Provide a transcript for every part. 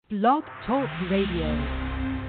Blog Talk Radio.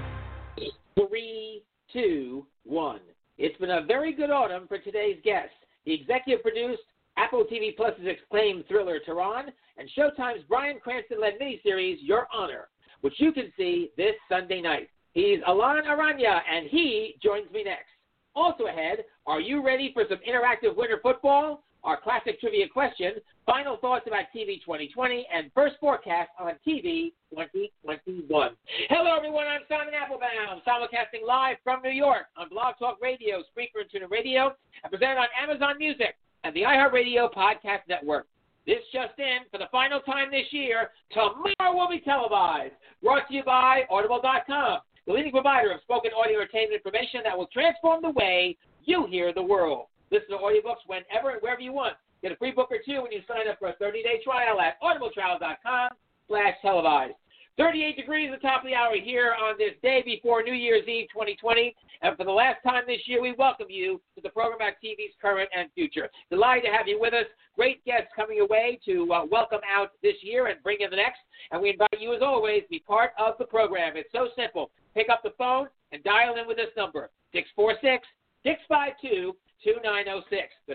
3, 2, 1. It's been a very good autumn for today's guest. The executive produced Apple TV Plus's acclaimed thriller Tehran and Showtime's Bryan Cranston-led miniseries Your Honor, which you can see this Sunday night. He's Alon Aranya, and he joins me next. Also ahead, are you ready for some interactive winter football? Our classic trivia question, final thoughts about TV 2020, and first forecast on TV 2021. Hello, everyone. I'm Simon Applebaum, simulcasting live from New York on Blog Talk Radio, Spreaker, and TuneIn Radio, and presented on Amazon Music and the iHeartRadio Podcast Network. This just in, for the final time this year, tomorrow will be televised. Brought to you by Audible.com, the leading provider of spoken audio entertainment information that will transform the way you hear the world. Listen to audiobooks whenever and wherever you want. Get a free book or two when you sign up for a 30-day trial at audibletrial.com/televised. 38 degrees at the top of the hour here on this day before New Year's Eve 2020. And for the last time this year, we welcome you to the program about TV's current and future. Delighted to have you with us. Great guests coming your way to welcome out this year and bring in the next. And we invite you, as always, to be part of the program. It's so simple. Pick up the phone and dial in with this number, 646-652-2906. That's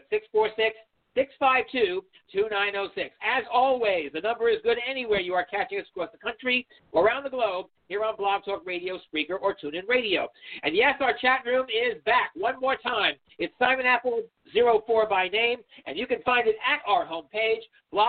646-652-2906. As always, the number is good anywhere you are catching us across the country or around the globe here on Blog Talk Radio, Spreaker, or TuneIn Radio. And yes, our chat room is back one more time. It's Simon Apple 04 by name, and you can find it at our homepage,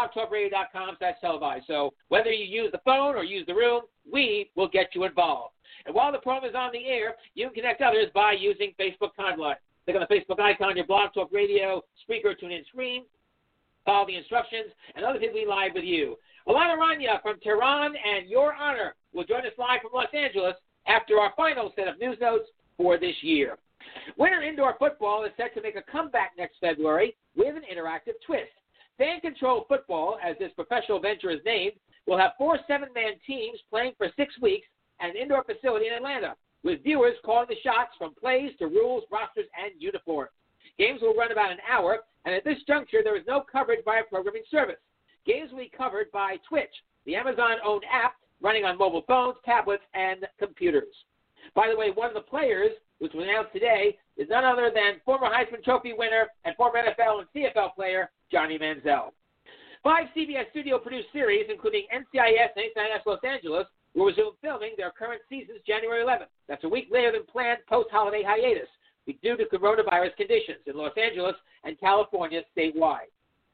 blogtalkradio.com/televised. So whether you use the phone or use the room, we will get you involved. And while the program is on the air, you can connect others by using Facebook Timeline. Click on the Facebook icon on your Blog Talk Radio, Spreaker, TuneIn screen. Follow the instructions, and others will be live with you. Alon Aranya from Tehran and Your Honor will join us live from Los Angeles after our final set of news notes for this year. Winter indoor football is set to make a comeback next February with an interactive twist. Fan-controlled football, as this professional venture is named, will have 4 7-man teams playing for 6 weeks at an indoor facility in Atlanta, with viewers calling the shots from plays to rules, rosters, and uniforms. Games will run about an hour, and at this juncture, there is no coverage by a programming service. Games will be covered by Twitch, the Amazon-owned app running on mobile phones, tablets, and computers. By the way, one of the players, which was announced today, is none other than former Heisman Trophy winner and former NFL and CFL player Johnny Manziel. 5 CBS studio-produced series, including NCIS and NCIS Los Angeles, will resume filming their current seasons January 11th. That's a week later than planned post-holiday hiatus due to coronavirus conditions in Los Angeles and California statewide.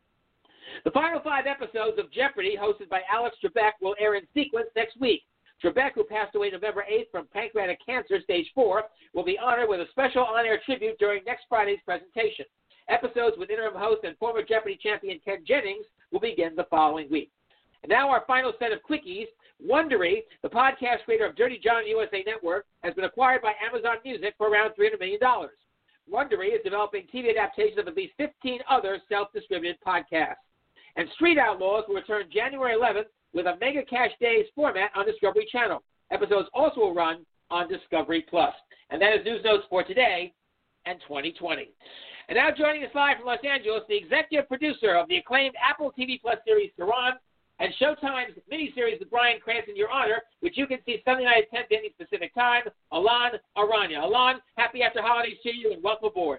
The final 5 episodes of Jeopardy, hosted by Alex Trebek, will air in sequence next week. Trebek, who passed away November 8th from pancreatic cancer, stage 4, will be honored with a special on-air tribute during next Friday's presentation. Episodes with interim host and former Jeopardy champion Ken Jennings will begin the following week. And now our final set of quickies. Wondery, the podcast creator of Dirty John USA Network, has been acquired by Amazon Music for around $300 million. Wondery is developing TV adaptations of at least 15 other self-distributed podcasts. And Street Outlaws will return January 11th with a Mega Cash Days format on Discovery Channel. Episodes also will run on Discovery Plus. And that is news notes for today and 2020. And now joining us live from Los Angeles, the executive producer of the acclaimed Apple TV Plus series Tehran and Showtime's miniseries with Bryan Cranston, Your Honor, which you can see Sunday night at 10 p.m. Pacific Time, Alon Aranya. Alon, happy after holidays to you and welcome aboard.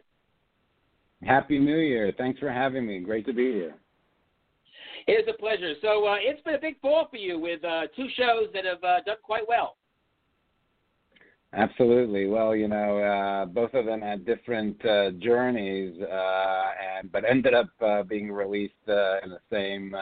Happy New Year. Thanks for having me. Great to be here. It is a pleasure. So it's been a big fall for you with 2 shows that have done quite well. Absolutely. Well, both of them had different journeys, but ended up being released in the same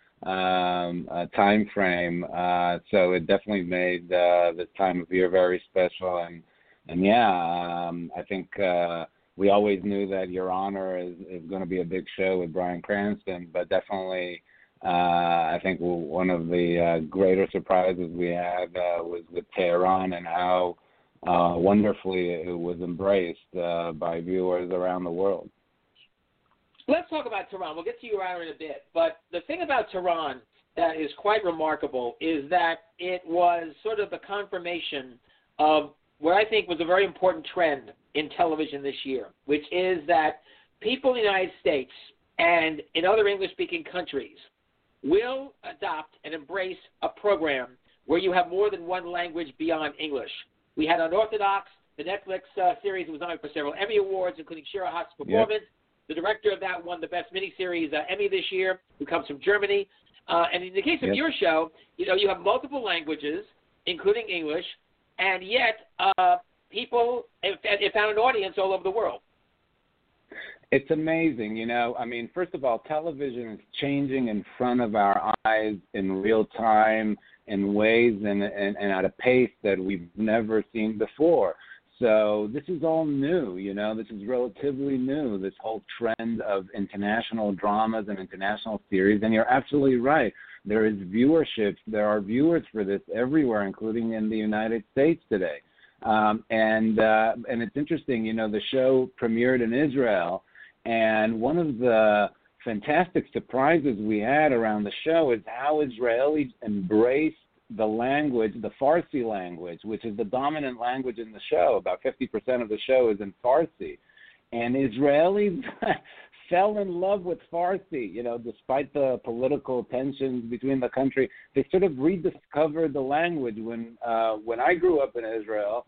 time frame. So it definitely made this time of year very special. And I think we always knew that Your Honor is going to be a big show with Bryan Cranston, but definitely I think one of the greater surprises we had was with Tehran and how wonderfully it was embraced by viewers around the world. Let's talk about Tehran. We'll get to Your Honor in a bit. But the thing about Tehran that is quite remarkable is that it was sort of the confirmation of what I think was a very important trend in television this year, which is that people in the United States and in other English-speaking countries will adopt and embrace a program where you have more than one language beyond English. We had Unorthodox, the Netflix series that was nominated for several Emmy Awards, including Shira Haas' performance. Yep. The director of that won the Best Miniseries Emmy this year, who comes from Germany. And in the case of your show, you have multiple languages, including English, and yet people it found an audience all over the world. It's amazing, I mean, first of all, television is changing in front of our eyes in real time in ways and at a pace that we've never seen before. So this is all new, this is relatively new, this whole trend of international dramas and international series. And you're absolutely right. There is viewership. There are viewers for this everywhere, including in the United States today. And it's interesting, the show premiered in Israel. And one of the fantastic surprises we had around the show is how Israelis embraced the language, the Farsi language, which is the dominant language in the show. About 50% of the show is in Farsi. And Israelis fell in love with Farsi, despite the political tensions between the country. They sort of rediscovered the language. When I grew up in Israel,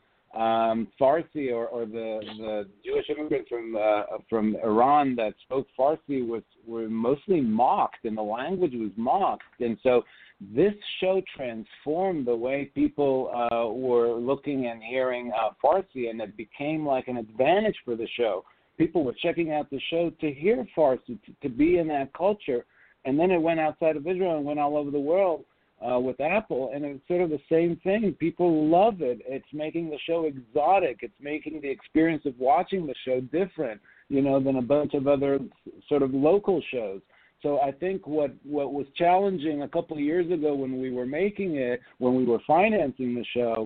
Farsi or the Jewish immigrants from Iran that spoke Farsi were mostly mocked, and the language was mocked. And so this show transformed the way people were looking and hearing Farsi, and it became like an advantage for the show. People were checking out the show to hear Farsi, to be in that culture. And then it went outside of Israel and went all over the world. With Apple, and it's sort of the same thing. People love it. It's making the show exotic. It's making the experience of watching the show different, than a bunch of other sort of local shows. So I think what was challenging a couple of years ago when we were making it, when we were financing the show,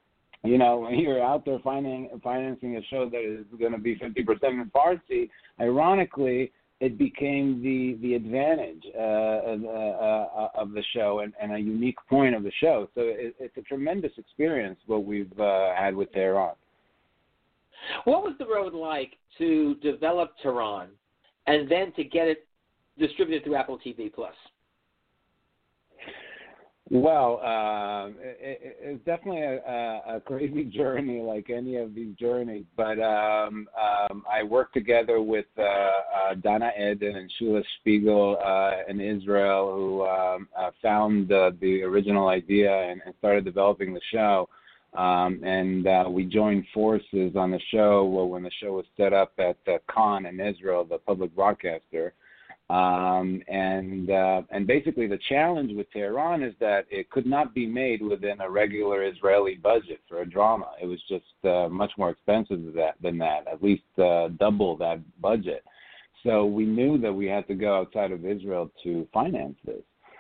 you're out there financing a show that is going to be 50% in Farsi. Ironically, it became the advantage of the show and a unique point of the show. So it's a tremendous experience what we've had with Tehran. What was the road like to develop Tehran and then to get it distributed through Apple TV+? Well, it's definitely a crazy journey, like any of these journeys. But I worked together with Dana Eden and Shula Spiegel in Israel, who found the original idea and started developing the show. And we joined forces on the show when the show was set up at Khan in Israel, the public broadcaster. And basically the challenge with Tehran is that it could not be made within a regular Israeli budget for a drama. It was just much more expensive than that, at least double that budget. So we knew that we had to go outside of Israel to finance this.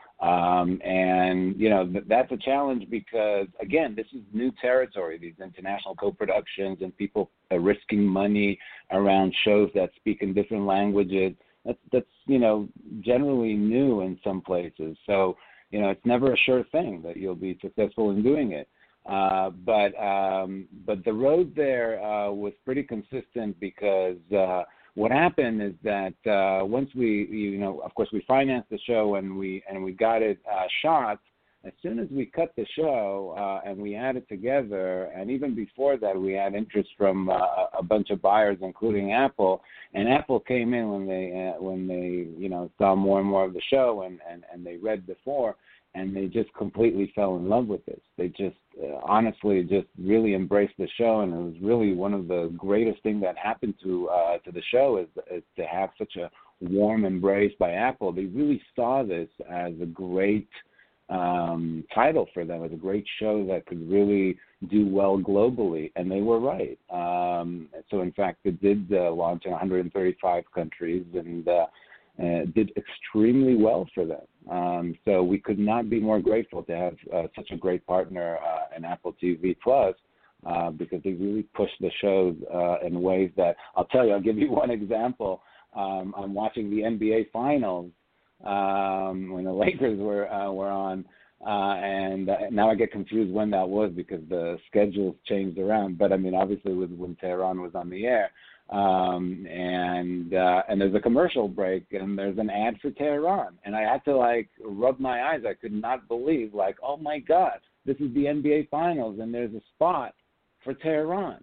And, that's a challenge because, again, this is new territory, these international co-productions and people risking money around shows that speak in different languages. That's generally new in some places. So, it's never a sure thing that you'll be successful in doing it. But the road there was pretty consistent because what happened is that once we, of course, we financed the show and we got it shot. As soon as we cut the show and we had it together, and even before that, we had interest from a bunch of buyers, including Apple. And Apple came in when they saw more and more of the show and they read before, and they just completely fell in love with this. They just honestly just really embraced the show, and it was really one of the greatest things that happened to the show is to have such a warm embrace by Apple. They really saw this as a great title for them, as a great show that could really do well globally, and they were right. So in fact, it did launch in 135 countries and did extremely well for them. So we could not be more grateful to have such a great partner in Apple TV Plus because they really pushed the shows in ways that, I'll give you one example. I'm watching the NBA Finals when the Lakers were on, and now I get confused when that was because the schedules changed around. But I mean, obviously, when Tehran was on the air, and there's a commercial break and there's an ad for Tehran, and I had to rub my eyes. I could not believe, oh my God, this is the NBA Finals, and there's a spot for Tehran.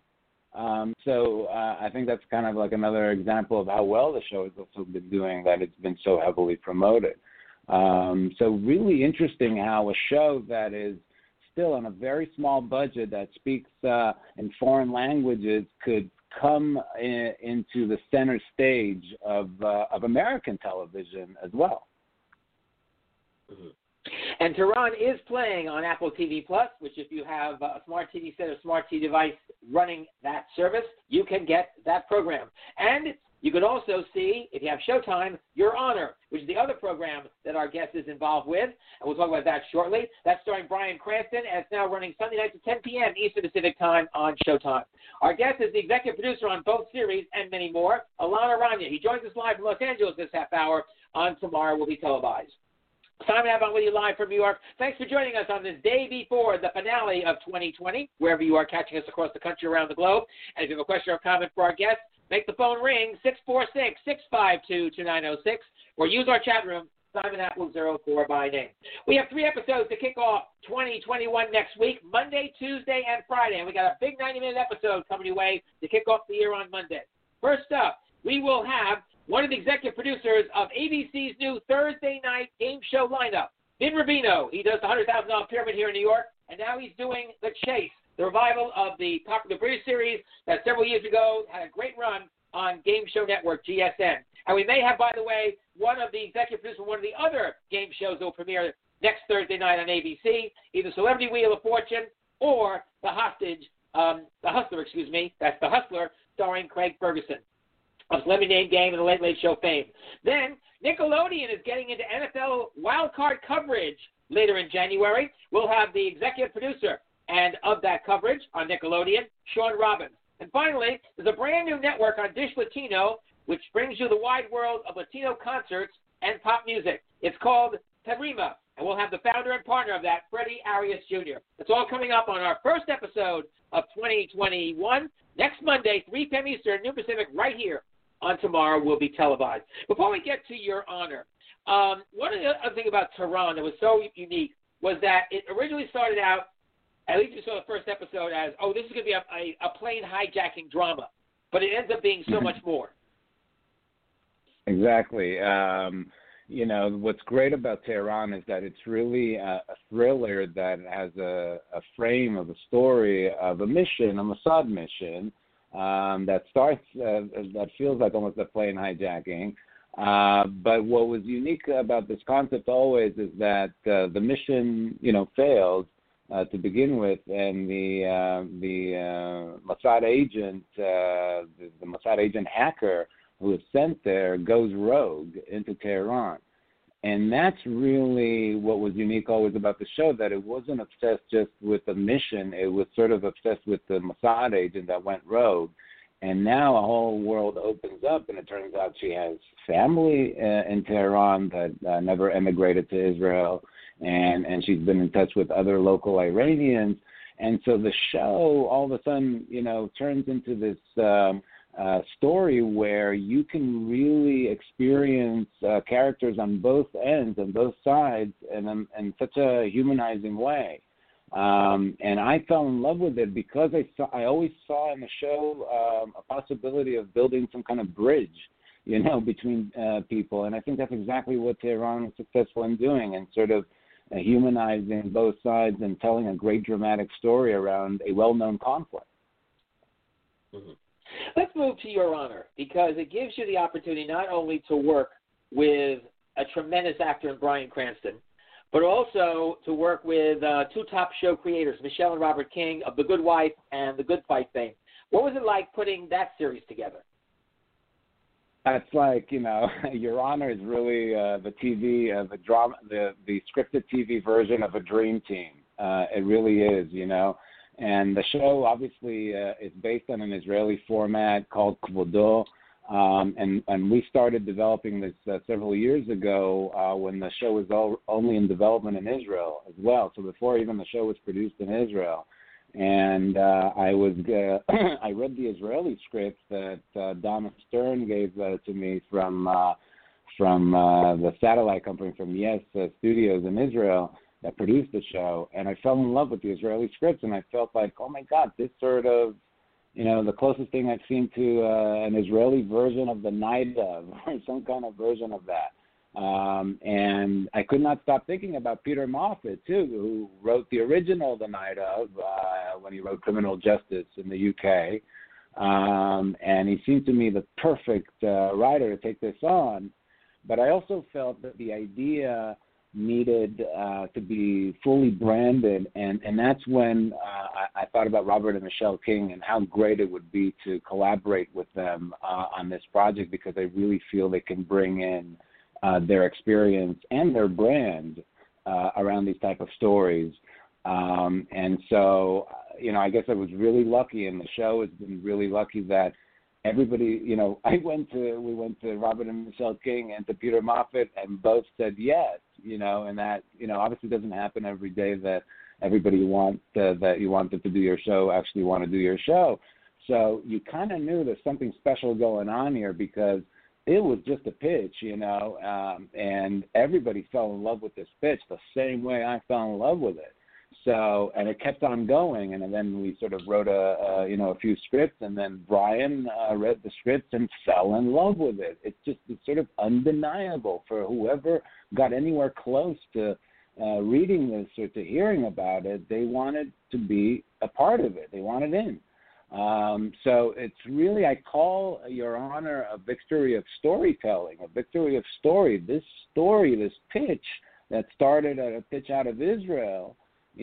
So I think that's kind of like another example of how well the show has also been doing, that it's been so heavily promoted. So really interesting how a show that is still on a very small budget, that speaks in foreign languages, could come into the center stage of American television as well. Mm-hmm. And Tehran is playing on Apple TV Plus, which if you have a smart TV set or smart TV device running that service, you can get that program. And you can also see, if you have Showtime, Your Honor, which is the other program that our guest is involved with. And we'll talk about that shortly. That's starring Bryan Cranston, and it's now running Sunday nights at 10 p.m. Eastern Pacific Time on Showtime. Our guest is the executive producer on both series and many more, Alon Aranya. He joins us live from Los Angeles this half hour on Tomorrow Will Be Televised. Simon Abon with you live from New York. Thanks for joining us on this day before the finale of 2020, wherever you are catching us across the country, around the globe. And if you have a question or comment for our guests, make the phone ring, 646-652-2906, or use our chat room, Simon Apple 04 by name. We have 3 episodes to kick off 2021 next week, Monday, Tuesday, and Friday. And we got a big 90-minute episode coming your way to kick off the year on Monday. First up, we will have one of the executive producers of ABC's new Thursday night game show lineup, Vin Rubino. He does the $100,000 Pyramid here in New York, and now he's doing The Chase, the revival of the popular British series that several years ago had a great run on Game Show Network, GSN. And we may have, by the way, one of the executive producers from one of the other game shows that will premiere next Thursday night on ABC, either Celebrity Wheel of Fortune or The Hustler, that's The Hustler, starring Craig Ferguson of Celebrity Name Game and The Late Late Show fame. Then Nickelodeon is getting into NFL wildcard coverage later in January. We'll have the executive producer and of that coverage on Nickelodeon, Sean Robbins. And finally, there's a brand new network on Dish Latino, which brings you the wide world of Latino concerts and pop music. It's called Tarima, and we'll have the founder and partner of that, Freddie Arias Jr. It's all coming up on our first episode of 2021, next Monday, 3 p.m. Eastern, New Pacific, right here on Tomorrow Will Be Televised. Before we get to Your Honor, one of the other things about Tehran that was so unique was that it originally started out, at least you saw the first episode, as, this is going to be a plane hijacking drama. But it ends up being so much more. Exactly. What's great about Tehran is that it's really a thriller that has a frame of a story of a mission, a Mossad mission, that starts, that feels like almost a plane hijacking. But what was unique about this concept always is that the mission, failed to begin with, and the Mossad agent, the Mossad agent hacker who is sent there goes rogue into Tehran. And that's really what was unique always about the show, that it wasn't obsessed just with the mission. It was sort of obsessed with the Mossad agent that went rogue. And now a whole world opens up, and it turns out she has family in Tehran that never emigrated to Israel, and she's been in touch with other local Iranians. And so the show all of a sudden, turns into this story where you can really experience characters on both ends, on both sides, in such a humanizing way. And I fell in love with it because I always saw in the show a possibility of building some kind of bridge, between people. And I think that's exactly what Tehran was successful in doing, and sort of humanizing both sides and telling a great dramatic story around a well-known conflict. Mm-hmm. Let's move to Your Honor, because it gives you the opportunity not only to work with a tremendous actor in Bryan Cranston, but also to work with 2 top show creators, Michelle and Robert King of The Good Wife and The Good Fight fame. What was it like putting that series together? It's like, Your Honor is really the TV, the drama, the scripted TV version of a dream team. It really is, And the show obviously is based on an Israeli format called Kvodo. And we started developing this several years ago when the show was only in development in Israel as well. So before even the show was produced in Israel. And I read the Israeli script that Donna Stern gave to me from the satellite company, from Yes Studios in Israel. that produced the show, and I fell in love with the Israeli scripts, and I felt like, oh my God, this sort of, the closest thing I've seen to an Israeli version of the Night of, or some kind of version of that. And I could not stop thinking about Peter Moffat, too, who wrote the original The Night of when he wrote Criminal Justice in the UK. And he seemed to me the perfect writer to take this on. But I also felt that the idea needed to be fully branded, and that's when I thought about Robert and Michelle King and how great it would be to collaborate with them on this project, because I really feel they can bring in their experience and their brand around these type of stories. And so, I guess I was really lucky, and the show has been really lucky that everybody, we went to Robert and Michelle King and to Peter Moffat, and both said yes, and that, obviously doesn't happen every day that everybody that you wanted to do your show actually want to do your show. So you kind of knew there's something special going on here, because it was just a pitch, and everybody fell in love with this pitch the same way I fell in love with it. So, and it kept on going, and then we sort of wrote a few scripts, and then Brian read the scripts and fell in love with it. It's sort of undeniable for whoever got anywhere close to reading this or to hearing about it. They wanted to be a part of it. They wanted in. So it's really, I call, Your Honor, a victory of storytelling, a victory of story. This story, this pitch that started at a pitch out of Israel,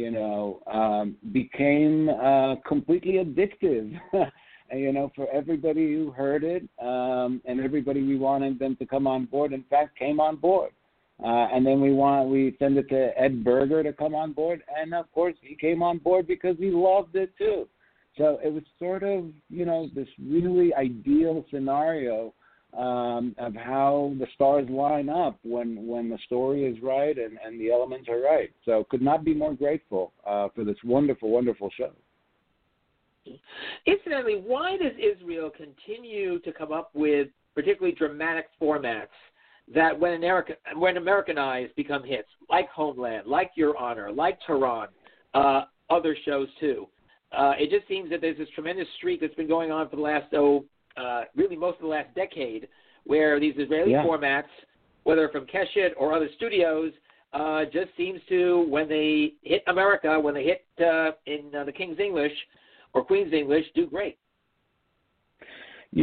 became completely addictive, for everybody who heard it, and everybody we wanted them to come on board, in fact, came on board. And then we send it to Ed Berger to come on board, and of course he came on board because he loved it too. So it was sort of, this really ideal scenario of how the stars line up when the story is right and the elements are right. So could not be more grateful for this wonderful, wonderful show. Incidentally, why does Israel continue to come up with particularly dramatic formats that when Americanized become hits, like Homeland, like Your Honor, like Tehran, other shows too? It just seems that there's this tremendous streak that's been going on for the last, really most of the last decade, where these Israeli formats, whether from Keshet or other studios, just seems to, when they hit America, when they hit in the King's English or Queen's English, do great. We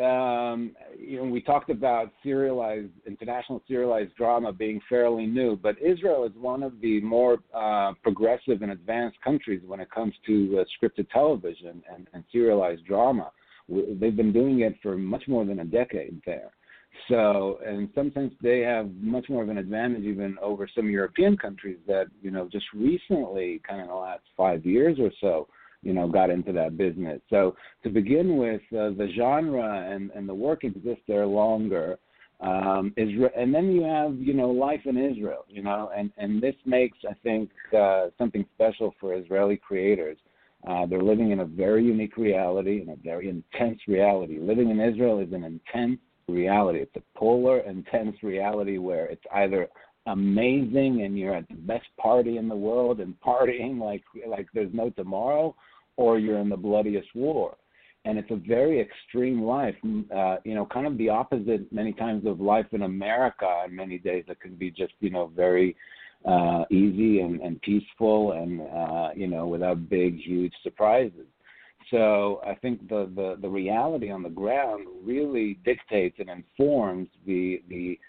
talked about international serialized drama being fairly new, but Israel is one of the more progressive and advanced countries when it comes to scripted television and serialized drama. They've been doing it for much more than a decade there. So in some sense, they have much more of an advantage even over some European countries that, just recently, kind of in the last 5 years or so, got into that business. So to begin with, the genre and the work exists there longer. And then you have, life in Israel, and this makes, I think, something special for Israeli creators. They're living in a very unique reality, and a very intense reality. Living in Israel is an intense reality. It's a polar, intense reality where it's either amazing and you're at the best party in the world and partying like there's no tomorrow, or you're in the bloodiest war. And it's a very extreme life, kind of the opposite many times of life in America on many days that can be just, very easy and peaceful and, without big, huge surprises. So I think the reality on the ground really dictates and informs the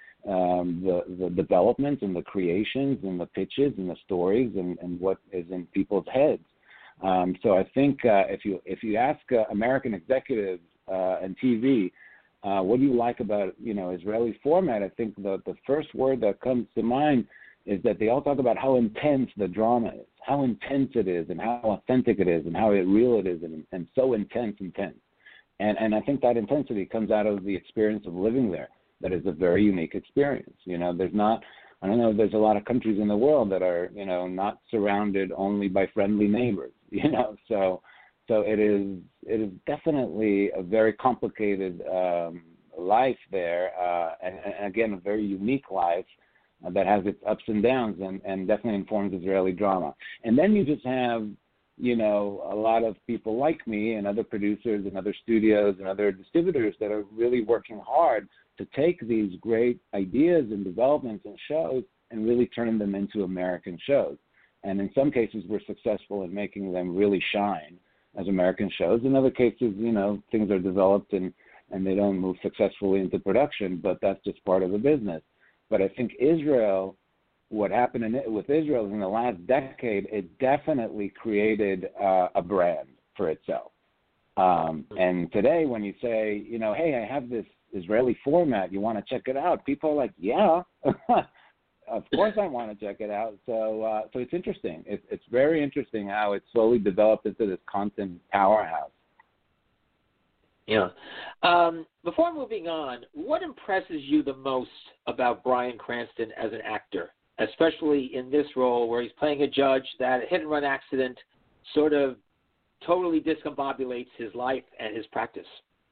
development and the creations and the pitches and the stories and what is in people's heads. So I think if you ask American executives and TV, what do you like about Israeli format? I think the first word that comes to mind is that they all talk about how intense the drama is, how intense it is, and how authentic it is, and how real it is, and so intense. And I think that intensity comes out of the experience of living there. That is a very unique experience. I don't know if there's a lot of countries in the world that are, not surrounded only by friendly neighbors, So it is definitely a very complicated life there, and again, a very unique life that has its ups and downs and definitely informs Israeli drama. And then you just have, you know, a lot of people like me and other producers and other studios and other distributors that are really working hard to take these great ideas and developments and shows and really turn them into American shows. And in some cases, we're successful in making them really shine as American shows. In other cases, you know, things are developed and they don't move successfully into production, but that's just part of the business. But I think Israel, what happened with Israel in the last decade, it definitely created a brand for itself. And today when you say, you know, hey, I have this Israeli format, you want to check it out? People are like, yeah, of course I want to check it out. So it's interesting. It's very interesting how it slowly developed into this content powerhouse. Yeah. Before moving on, what impresses you the most about Bryan Cranston as an actor, especially in this role where he's playing a judge that a hit-and-run accident sort of totally discombobulates his life and his practice?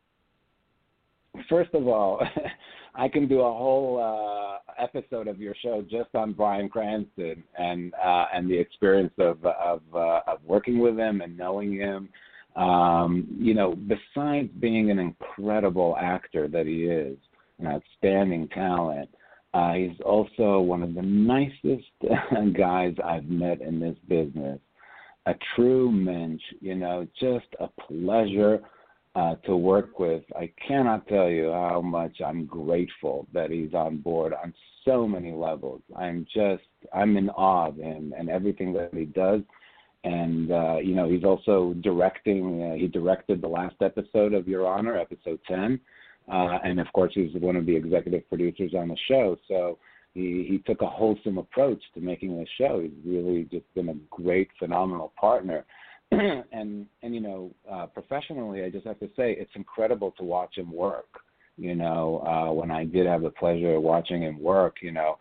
First of all, I can do a whole episode of your show just on Bryan Cranston and the experience of working with him and knowing him. You know, besides being an incredible actor that he is, an outstanding talent, he's also one of the nicest guys I've met in this business. A true mensch, you know, just a pleasure to work with. I cannot tell you how much I'm grateful that he's on board on so many levels. I'm in awe of him and everything that he does. And, you know, he's also directing. He directed the last episode of Your Honor, episode 10. And, of course, he's one of the executive producers on the show. So he took a wholesome approach to making this show. He's really just been a great, phenomenal partner. and you know, professionally, I just have to say it's incredible to watch him work. You know, when I did have the pleasure of watching him work, you know,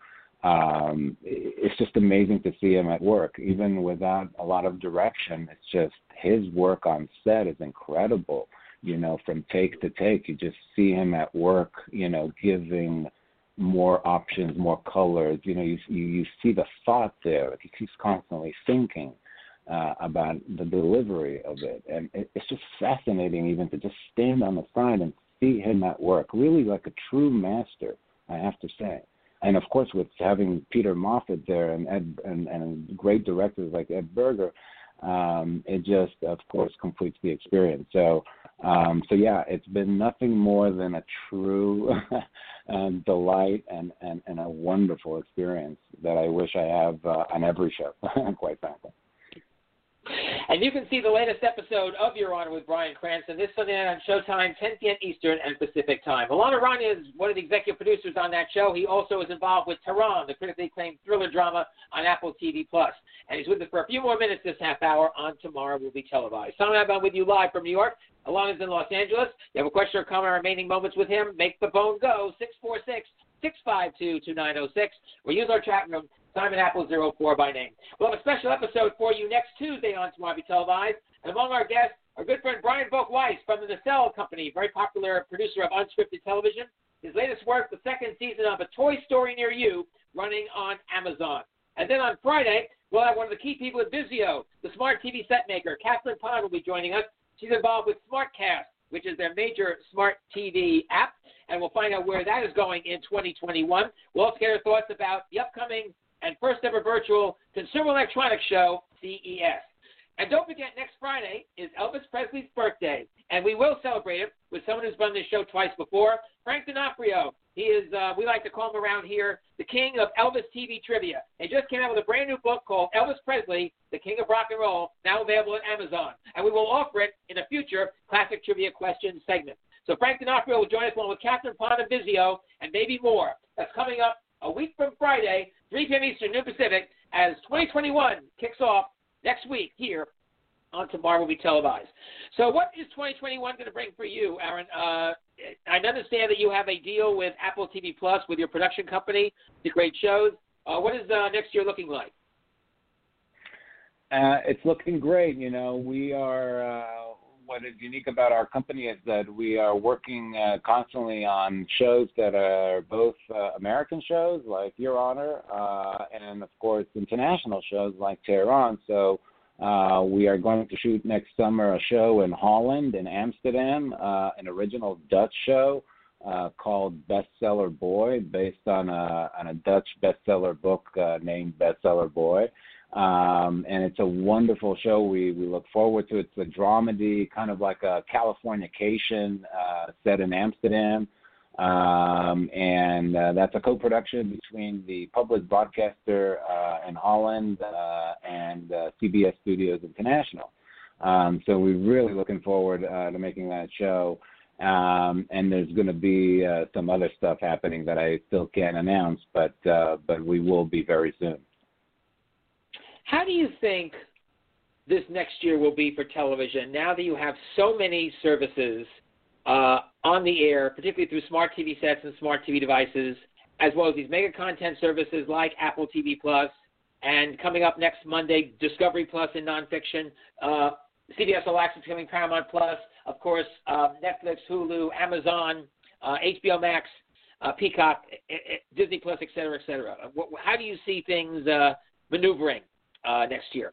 it's just amazing to see him at work, even without a lot of direction. It's just his work on set is incredible. You know, from take to take, you just see him at work, you know, giving more options, more colors. You know, you see the thought there. He's constantly thinking about the delivery of it. And it's just fascinating even to just stand on the side and see him at work, really like a true master, I have to say. And, of course, with having Peter Moffat there and great directors like Ed Berger, it just, of course, completes the experience. So yeah, it's been nothing more than a true delight and a wonderful experience that I wish I have on every show, quite frankly. And you can see the latest episode of Your Honor with Bryan Cranston this Sunday night on Showtime, 10 p.m. Eastern and Pacific Time. Alana Rania is one of the executive producers on that show. He also is involved with Tehran, the critically acclaimed thriller drama on Apple TV+. And he's with us for a few more minutes this half hour on Tomorrow Will Be Televised. Simon, I'm with you live from New York. Alana's in Los Angeles. You have a question or comment on remaining moments with him, make the phone go, 646-652-2906, or use our chat room, Simon Apple 04 by name. We'll have a special episode for you next Tuesday on Tomorrow Will Be Televised. And among our guests, our good friend Brian Volk-Weiss from the Nacelle Company, very popular producer of unscripted television. His latest work, the second season of A Toy Story Near You, running on Amazon. And then on Friday, we'll have one of the key people at Vizio, the smart TV set maker. Kathleen Pond will be joining us. She's involved with SmartCast, which is their major smart TV app, and we'll find out where that is going in 2021. We'll also get her thoughts about the upcoming and first ever virtual Consumer Electronics Show, CES. And don't forget, next Friday is Elvis Presley's birthday, and we will celebrate it with someone who's run this show twice before, Frank D'Onofrio. He is, we like to call him around here, the king of Elvis TV trivia. He just came out with a brand new book called Elvis Presley, the King of Rock and Roll, now available at Amazon. And we will offer it in a future Classic Trivia Questions segment. So Frank D'Onofrio will join us along with Catherine Pond and Vizio, and maybe more. That's coming up a week from Friday, 3 p.m. Eastern, noon Pacific, as 2021 kicks off next week here on Tomorrow Will Be Televised. So what is 2021 going to bring for you, Aaron? I understand that you have a deal with Apple TV Plus with your production company, the great shows. What is next year looking like? It's looking great. You know, we're what is unique about our company is that we are working constantly on shows that are both American shows like Your Honor and, of course, international shows like Tehran. So we are going to shoot next summer a show in Holland, in Amsterdam, an original Dutch show called Bestseller Boy, based on a Dutch bestseller book named Bestseller Boy. And it's a wonderful show. We look forward to it. It's a dramedy, kind of like a Californication set in Amsterdam. And that's a co-production between the public broadcaster in Holland and CBS Studios International. So we're really looking forward to making that show. And there's going to be some other stuff happening that I still can't announce, but we will be very soon. How do you think this next year will be for television now that you have so many services on the air, particularly through smart TV sets and smart TV devices, as well as these mega content services like Apple TV Plus, and coming up next Monday, Discovery Plus in nonfiction, CBS All Access becoming Paramount Plus, of course, Netflix, Hulu, Amazon, HBO Max, Peacock, Disney Plus, et cetera, et cetera. How do you see things maneuvering next year?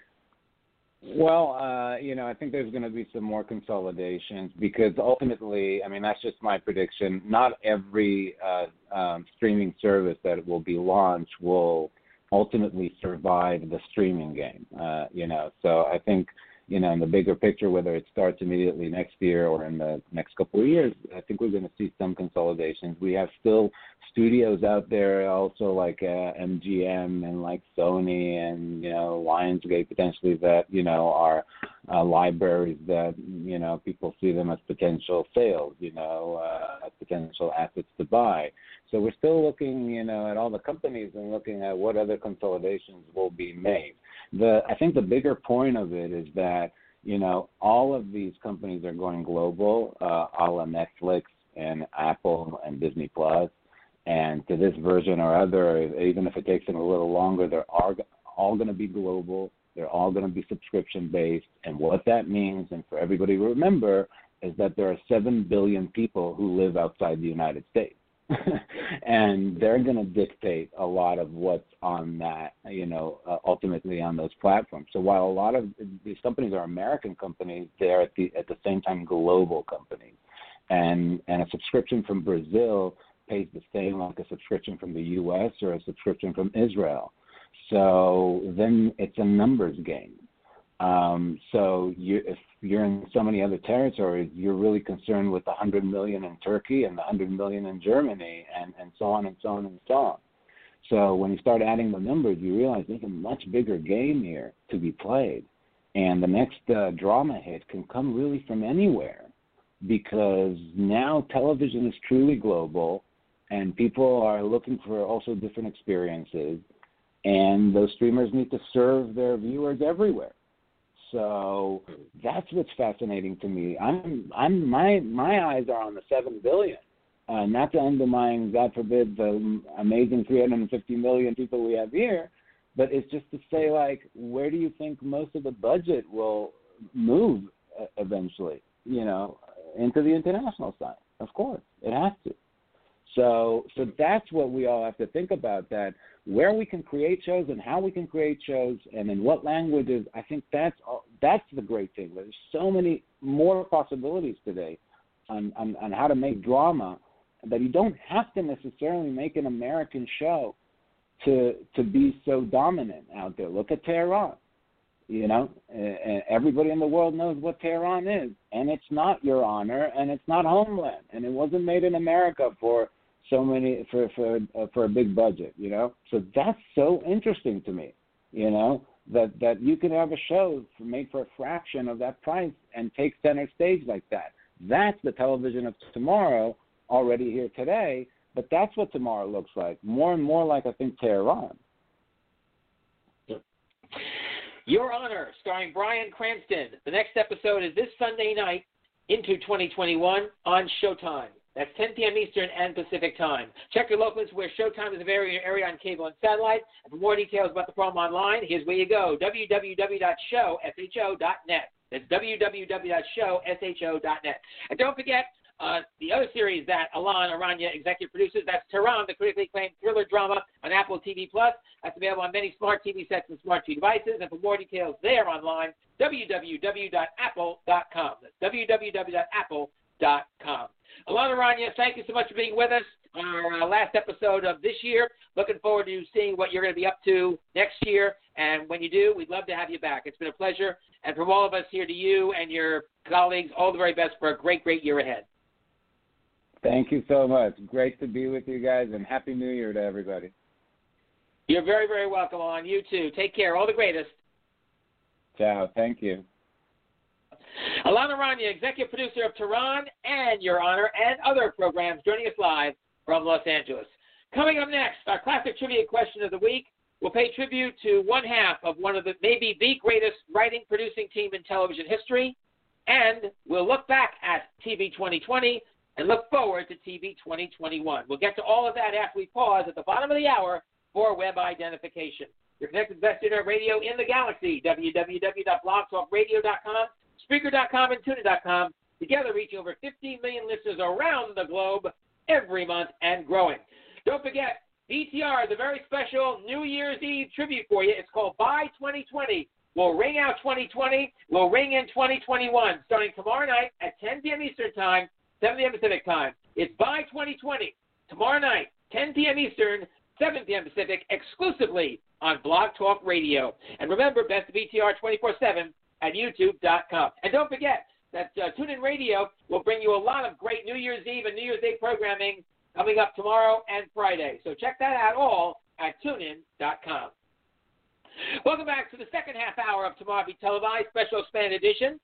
Well, I think there's going to be some more consolidations because ultimately, I mean, that's just my prediction. Not every streaming service that will be launched will ultimately survive the streaming game, So I think, in the bigger picture, whether it starts immediately next year or in the next couple of years, I think we're going to see some consolidations. We have still studios out there also like MGM and like Sony and, Lionsgate potentially that, are libraries that, people see them as potential sales, as potential assets to buy. So we're still looking, at all the companies and looking at what other consolidations will be made. I think the bigger point of it is that, all of these companies are going global, a la Netflix and Apple and Disney Plus. And to this version or other, even if it takes them a little longer, they're all going to be global. They're all going to be subscription-based. And what that means, and for everybody to remember, is that there are 7 billion people who live outside the United States. And they're going to dictate a lot of what's on that, ultimately on those platforms. So while a lot of these companies are American companies, they're at the same time global companies. And a subscription from Brazil pays the same like a subscription from the U.S. or a subscription from Israel. So then it's a numbers game. So if you're in so many other territories, you're really concerned with the 100 million in Turkey and the 100 million in Germany and so on and so on and so on. So when you start adding the numbers, you realize there's a much bigger game here to be played. And the next drama hit can come really from anywhere because now television is truly global and people are looking for also different experiences. And those streamers need to serve their viewers everywhere. So that's what's fascinating to me. My eyes are on the 7 billion, not to undermine, God forbid, the amazing 350 million people we have here, but it's just to say, like, where do you think most of the budget will move eventually? Into the international side. Of course, it has to. So that's what we all have to think about, that where we can create shows and how we can create shows and in what languages. I think that's the great thing. There's so many more possibilities today on how to make drama that you don't have to necessarily make an American show to be so dominant out there. Look at Tehran. Everybody in the world knows what Tehran is, and it's not Your Honor, and it's not Homeland, and it wasn't made in America for a big budget, So that's so interesting to me, that you can have a show made for a fraction of that price and take center stage like that. That's the television of tomorrow, already here today, but that's what tomorrow looks like. More and more like, I think, Tehran. Your Honor, starring Bryan Cranston. The next episode is this Sunday night into 2021 on Showtime. That's 10 p.m. Eastern and Pacific time. Check your locals where Showtime is available in your area on cable and satellite. And for more details about the program online, here's where you go, www.showsho.net. That's www.showsho.net. And don't forget the other series that Alon Aranya executive produces. That's Tehran, the critically acclaimed thriller drama on Apple TV+. That's available on many smart TV sets and smart TV devices. And for more details there online, www.apple.com. That's www.apple.com. Alon Aranya, thank you so much for being with us on our last episode of this year. Looking forward to seeing what you're going to be up to next year. And when you do, we'd love to have you back. It's been a pleasure. And from all of us here to you and your colleagues, all the very best for a great, great year ahead. Thank you so much. Great to be with you guys, and Happy New Year to everybody. You're very, very welcome, Alon. You too. Take care. All the greatest. Ciao. Thank you. Alon Aranya, executive producer of Tehran and Your Honor and other programs, joining us live from Los Angeles. Coming up next, our classic trivia question of the week. We'll pay tribute to one half of one of the, maybe the greatest writing producing team in television history, and we'll look back at TV 2020 and look forward to TV 2021. We'll get to all of that after we pause at the bottom of the hour for web identification. You're connected to Best Internet Radio in the galaxy, www.blogtalkradio.com, Spreaker.com, and TuneIn.com, together reaching over 15 million listeners around the globe every month and growing. Don't forget, BTR is a very special New Year's Eve tribute for you. It's called Buy 2020. We'll ring out 2020. We'll ring in 2021, starting tomorrow night at 10 p.m. Eastern Time, 7 p.m. Pacific Time. It's Buy 2020, tomorrow night, 10 p.m. Eastern, 7 p.m. Pacific, exclusively on Blog Talk Radio. And remember, Best of BTR 24/7 at YouTube.com. And don't forget that TuneIn Radio will bring you a lot of great New Year's Eve and New Year's Day programming coming up tomorrow and Friday. So check that out all at TuneIn.com. Welcome back to the second half hour of Tomorrow Be Televised, special edition,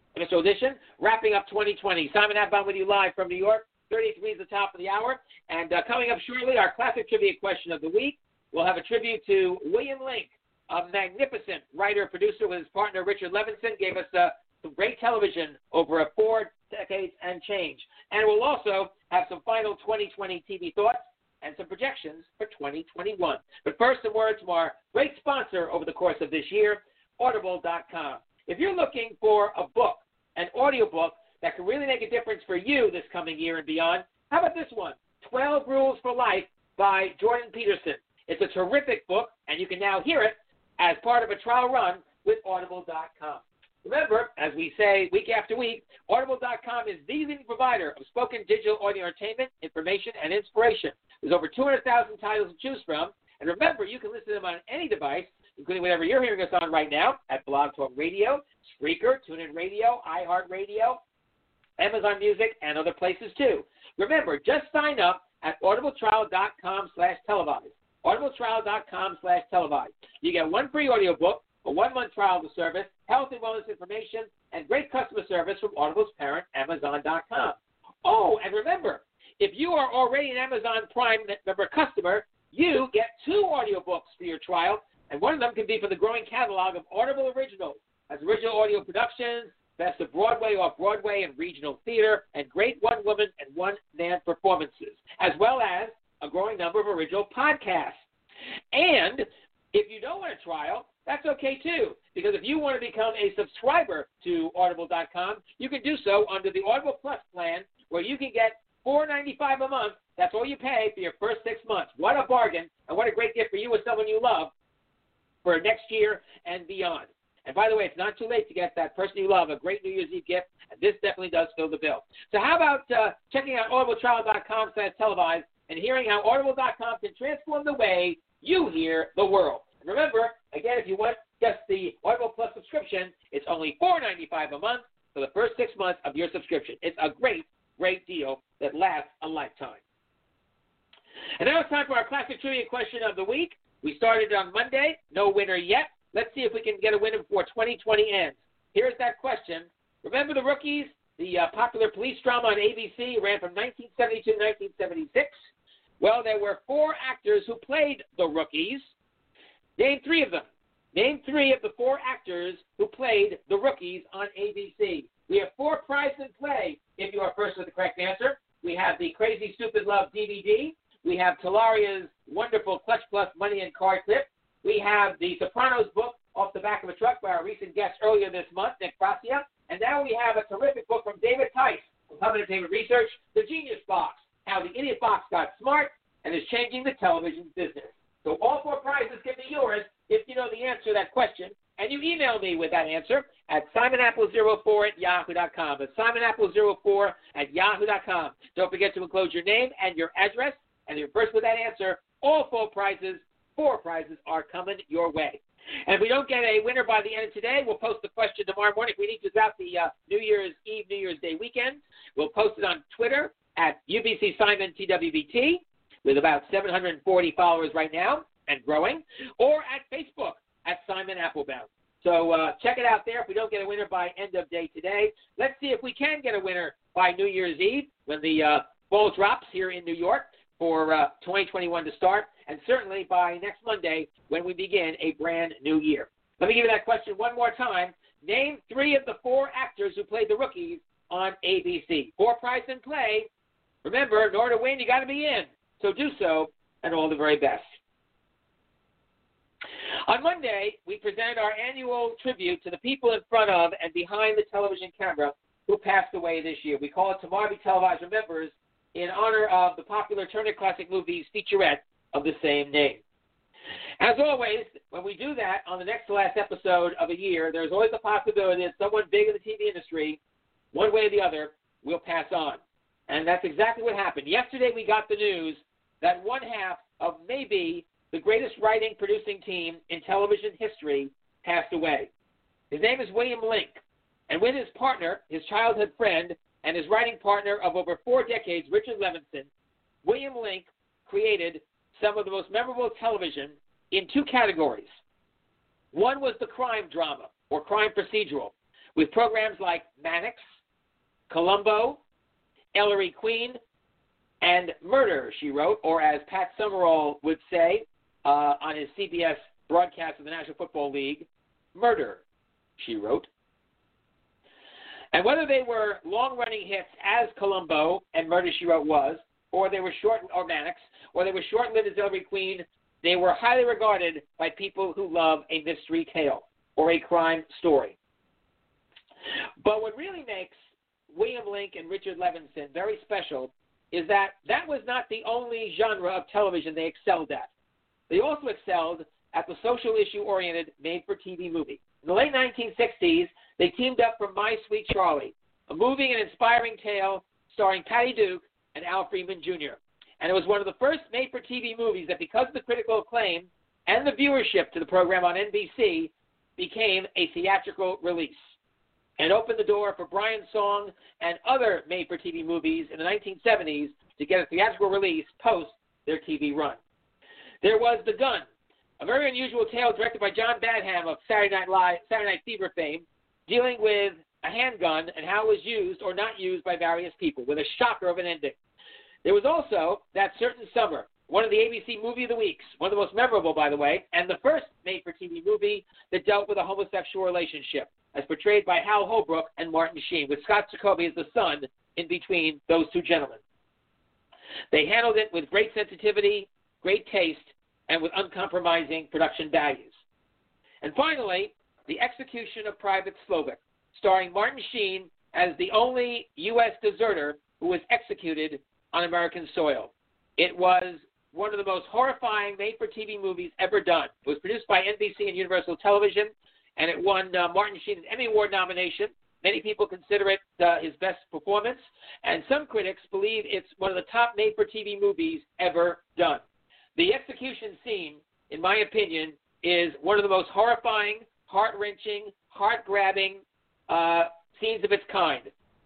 wrapping up 2020. Simon Abban with you live from New York. 33 is the top of the hour. And coming up shortly, our classic trivia question of the week. We'll have a tribute to William Link, a magnificent writer-producer with his partner Richard Levinson, gave us some great television over 4 decades and change. And we'll also have some final 2020 TV thoughts and some projections for 2021. But first, a word from our great sponsor over the course of this year, Audible.com. If you're looking for a book, an audiobook that can really make a difference for you this coming year and beyond, how about this one, 12 Rules for Life by Jordan Peterson. It's a terrific book, and you can now hear it as part of a trial run with Audible.com. Remember, as we say week after week, Audible.com is the leading provider of spoken digital audio entertainment, information, and inspiration. There's over 200,000 titles to choose from. And remember, you can listen to them on any device, including whatever you're hearing us on right now, at Blog Talk Radio, Spreaker, TuneIn Radio, iHeartRadio, Amazon Music, and other places too. Remember, just sign up at audibletrial.com/televised. audibletrial.com/televised. You get one free audiobook, a 1-month trial of the service, health and wellness information, and great customer service from Audible's parent, Amazon.com. Oh, and remember, if you are already an Amazon Prime member customer, you get 2 audiobooks for your trial, and one of them can be from the growing catalog of Audible Originals. That's original audio productions, best of Broadway, off-Broadway, and regional theater, and great one-woman and one-man performances, as well as a growing number of original podcasts. And if you don't want a trial, that's okay too, because if you want to become a subscriber to Audible.com, you can do so under the Audible Plus plan, where you can get $4.95 a month. That's all you pay for your first 6 months. What a bargain, and what a great gift for you or someone you love for next year and beyond. And by the way, it's not too late to get that person you love a great New Year's Eve gift, and this definitely does fill the bill. So how about checking out audibletrial.com/televised and hearing how Audible.com can transform the way you hear the world. And remember, again, if you want just the Audible Plus subscription, it's only $4.95 a month for the first 6 months of your subscription. It's a great, great deal that lasts a lifetime. And now it's time for our classic trivia question of the week. We started on Monday. No winner yet. Let's see if we can get a winner before 2020 ends. Here's that question. Remember The Rookies, the popular police drama on ABC, ran from 1972 to 1976? Well, there were 4 actors who played the Rookies. Name 3 of them. Name 3 of the 4 actors who played the Rookies on ABC. We have 4 prizes in play if you are first with the correct answer. We have the Crazy Stupid Love DVD. We have Talaria's wonderful Clutch Plus Money and Card Clip. We have the Sopranos book off the back of a truck by our recent guest earlier this month, Nick Gracia. And now we have a terrific book from David Tice from Hub Entertainment Research, The Genius Box, How the Idiot Box Got Smart and is Changing the Television Business. So all 4 prizes can be yours if you know the answer to that question. And you email me with that answer at simonapple04@yahoo.com. It's simonapple04@yahoo.com. Don't forget to enclose your name and your address. And if you're first with that answer, all 4 prizes are coming your way. And if we don't get a winner by the end of today, we'll post the question tomorrow morning. If we need to throughout the New Year's Eve, New Year's Day weekend, we'll post it on Twitter at UBC Simon TWBT with about 740 followers right now and growing, or at Facebook at Simon Applebaum. So check it out there. If we don't get a winner by end of day today, let's see if we can get a winner by New Year's Eve when the ball drops here in New York for 2021 to start, and certainly by next Monday when we begin a brand new year. Let me give you that question one more time. Name 3 of the 4 actors who played the rookies on ABC. 4 prize in play. Remember, in order to win, you got to be in. So do so, and all the very best. On Monday, we presented our annual tribute to the people in front of and behind the television camera who passed away this year. We call it Tomorrow Be Televised Remembers in honor of the popular Turner Classic Movies featurette of the same name. As always, when we do that on the next to last episode of a year, there's always a possibility that someone big in the TV industry, one way or the other, will pass on. And that's exactly what happened. Yesterday we got the news that one half of maybe the greatest writing producing team in television history passed away. His name is William Link. And with his partner, his childhood friend, and his writing partner of over 4 decades, Richard Levinson, William Link created some of the most memorable television in 2 categories. One was the crime drama, or crime procedural, with programs like Mannix, Columbo, Ellery Queen, and Murder, She Wrote, or as Pat Summerall would say on his CBS broadcast of the National Football League, Murder, She Wrote. And whether they were long-running hits as Columbo and Murder, She Wrote was, or they were or Mannix, or they were short-lived as Ellery Queen, they were highly regarded by people who love a mystery tale or a crime story. But what really makes William Link and Richard Levinson very special is that that was not the only genre of television they excelled at. They also excelled at the social issue-oriented made-for-TV movie. In the late 1960s, they teamed up for My Sweet Charlie, a moving and inspiring tale starring Patty Duke and Al Freeman Jr. And it was one of the first made-for-TV movies that, because of the critical acclaim and the viewership to the program on NBC, became a theatrical release and opened the door for Brian Song and other made-for-TV movies in the 1970s to get a theatrical release post their TV run. There was The Gun, a very unusual tale directed by John Badham of Saturday Night Fever fame, dealing with a handgun and how it was used or not used by various people, with a shocker of an ending. There was also That Certain Summer, one of the ABC Movie of the Weeks, one of the most memorable, by the way, and the first made-for-TV movie that dealt with a homosexual relationship, as portrayed by Hal Holbrook and Martin Sheen, with Scott Jacoby as the son in between those 2 gentlemen. They handled it with great sensitivity, great taste, and with uncompromising production values. And finally, The Execution of Private Slovik, starring Martin Sheen as the only U.S. deserter who was executed on American soil. It was one of the most horrifying made-for-TV movies ever done. It was produced by NBC and Universal Television, and it won Martin Sheen an Emmy Award nomination. Many people consider it his best performance, and some critics believe it's one of the top made-for-TV movies ever done. The execution scene, in my opinion, is one of the most horrifying, heart-wrenching, heart-grabbing scenes of its kind.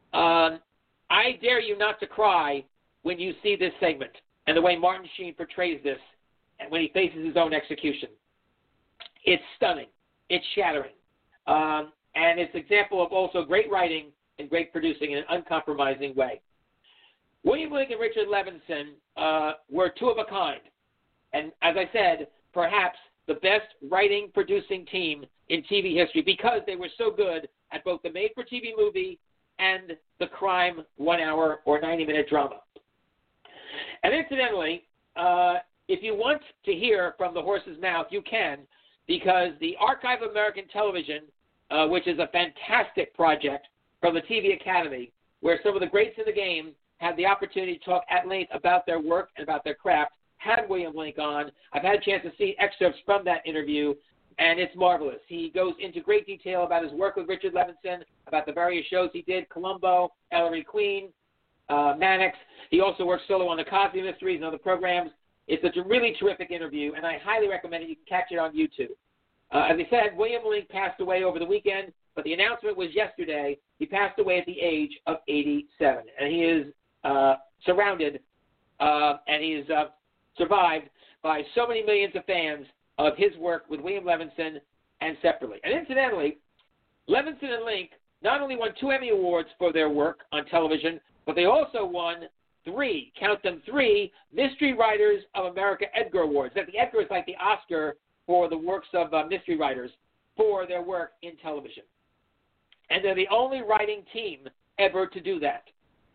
I dare you not to cry when you see this segment and the way Martin Sheen portrays this and when he faces his own execution. It's stunning. It's shattering. And it's an example of also great writing and great producing in an uncompromising way. William Link and Richard Levinson were 2 of a kind. And as I said, perhaps the best writing producing team in TV history, because they were so good at both the made-for-TV movie and the crime 1 hour or 90-minute drama. And incidentally, if you want to hear from the horse's mouth, you can, because the Archive of American Television, which is a fantastic project from the TV Academy, where some of the greats in the game had the opportunity to talk at length about their work and about their craft, had William Link on. I've had a chance to see excerpts from that interview, and it's marvelous. He goes into great detail about his work with Richard Levinson, about the various shows he did, Columbo, Ellery Queen, Mannix. He also works solo on the Cosby Mysteries and other programs. It's a really terrific interview, and I highly recommend it. You can catch it on YouTube. As I said, William Link passed away over the weekend, but the announcement was yesterday. He passed away at the age of 87, and he is surrounded and he is survived by so many millions of fans of his work with William Levinson and separately. And incidentally, Levinson and Link not only won 2 Emmy Awards for their work on television, but they also won 3, count them 3, Mystery Writers of America Edgar Awards. That the Edgar is like the Oscar for the works of mystery writers for their work in television. And they're the only writing team ever to do that.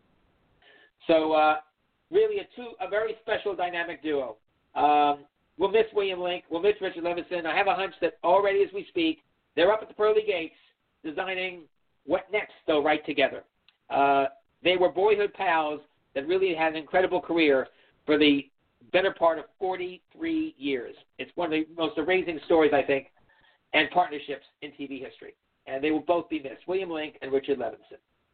So really a very special dynamic duo. We'll miss William Link. We'll miss Richard Levinson. I have a hunch that already as we speak, they're up at the pearly gates designing what next they'll write together. They were boyhood pals that really had an incredible career for the better part of 43 years. It's one of the most amazing stories, I think, and partnerships in TV history. And they will both be missed, William Link and Richard Levinson.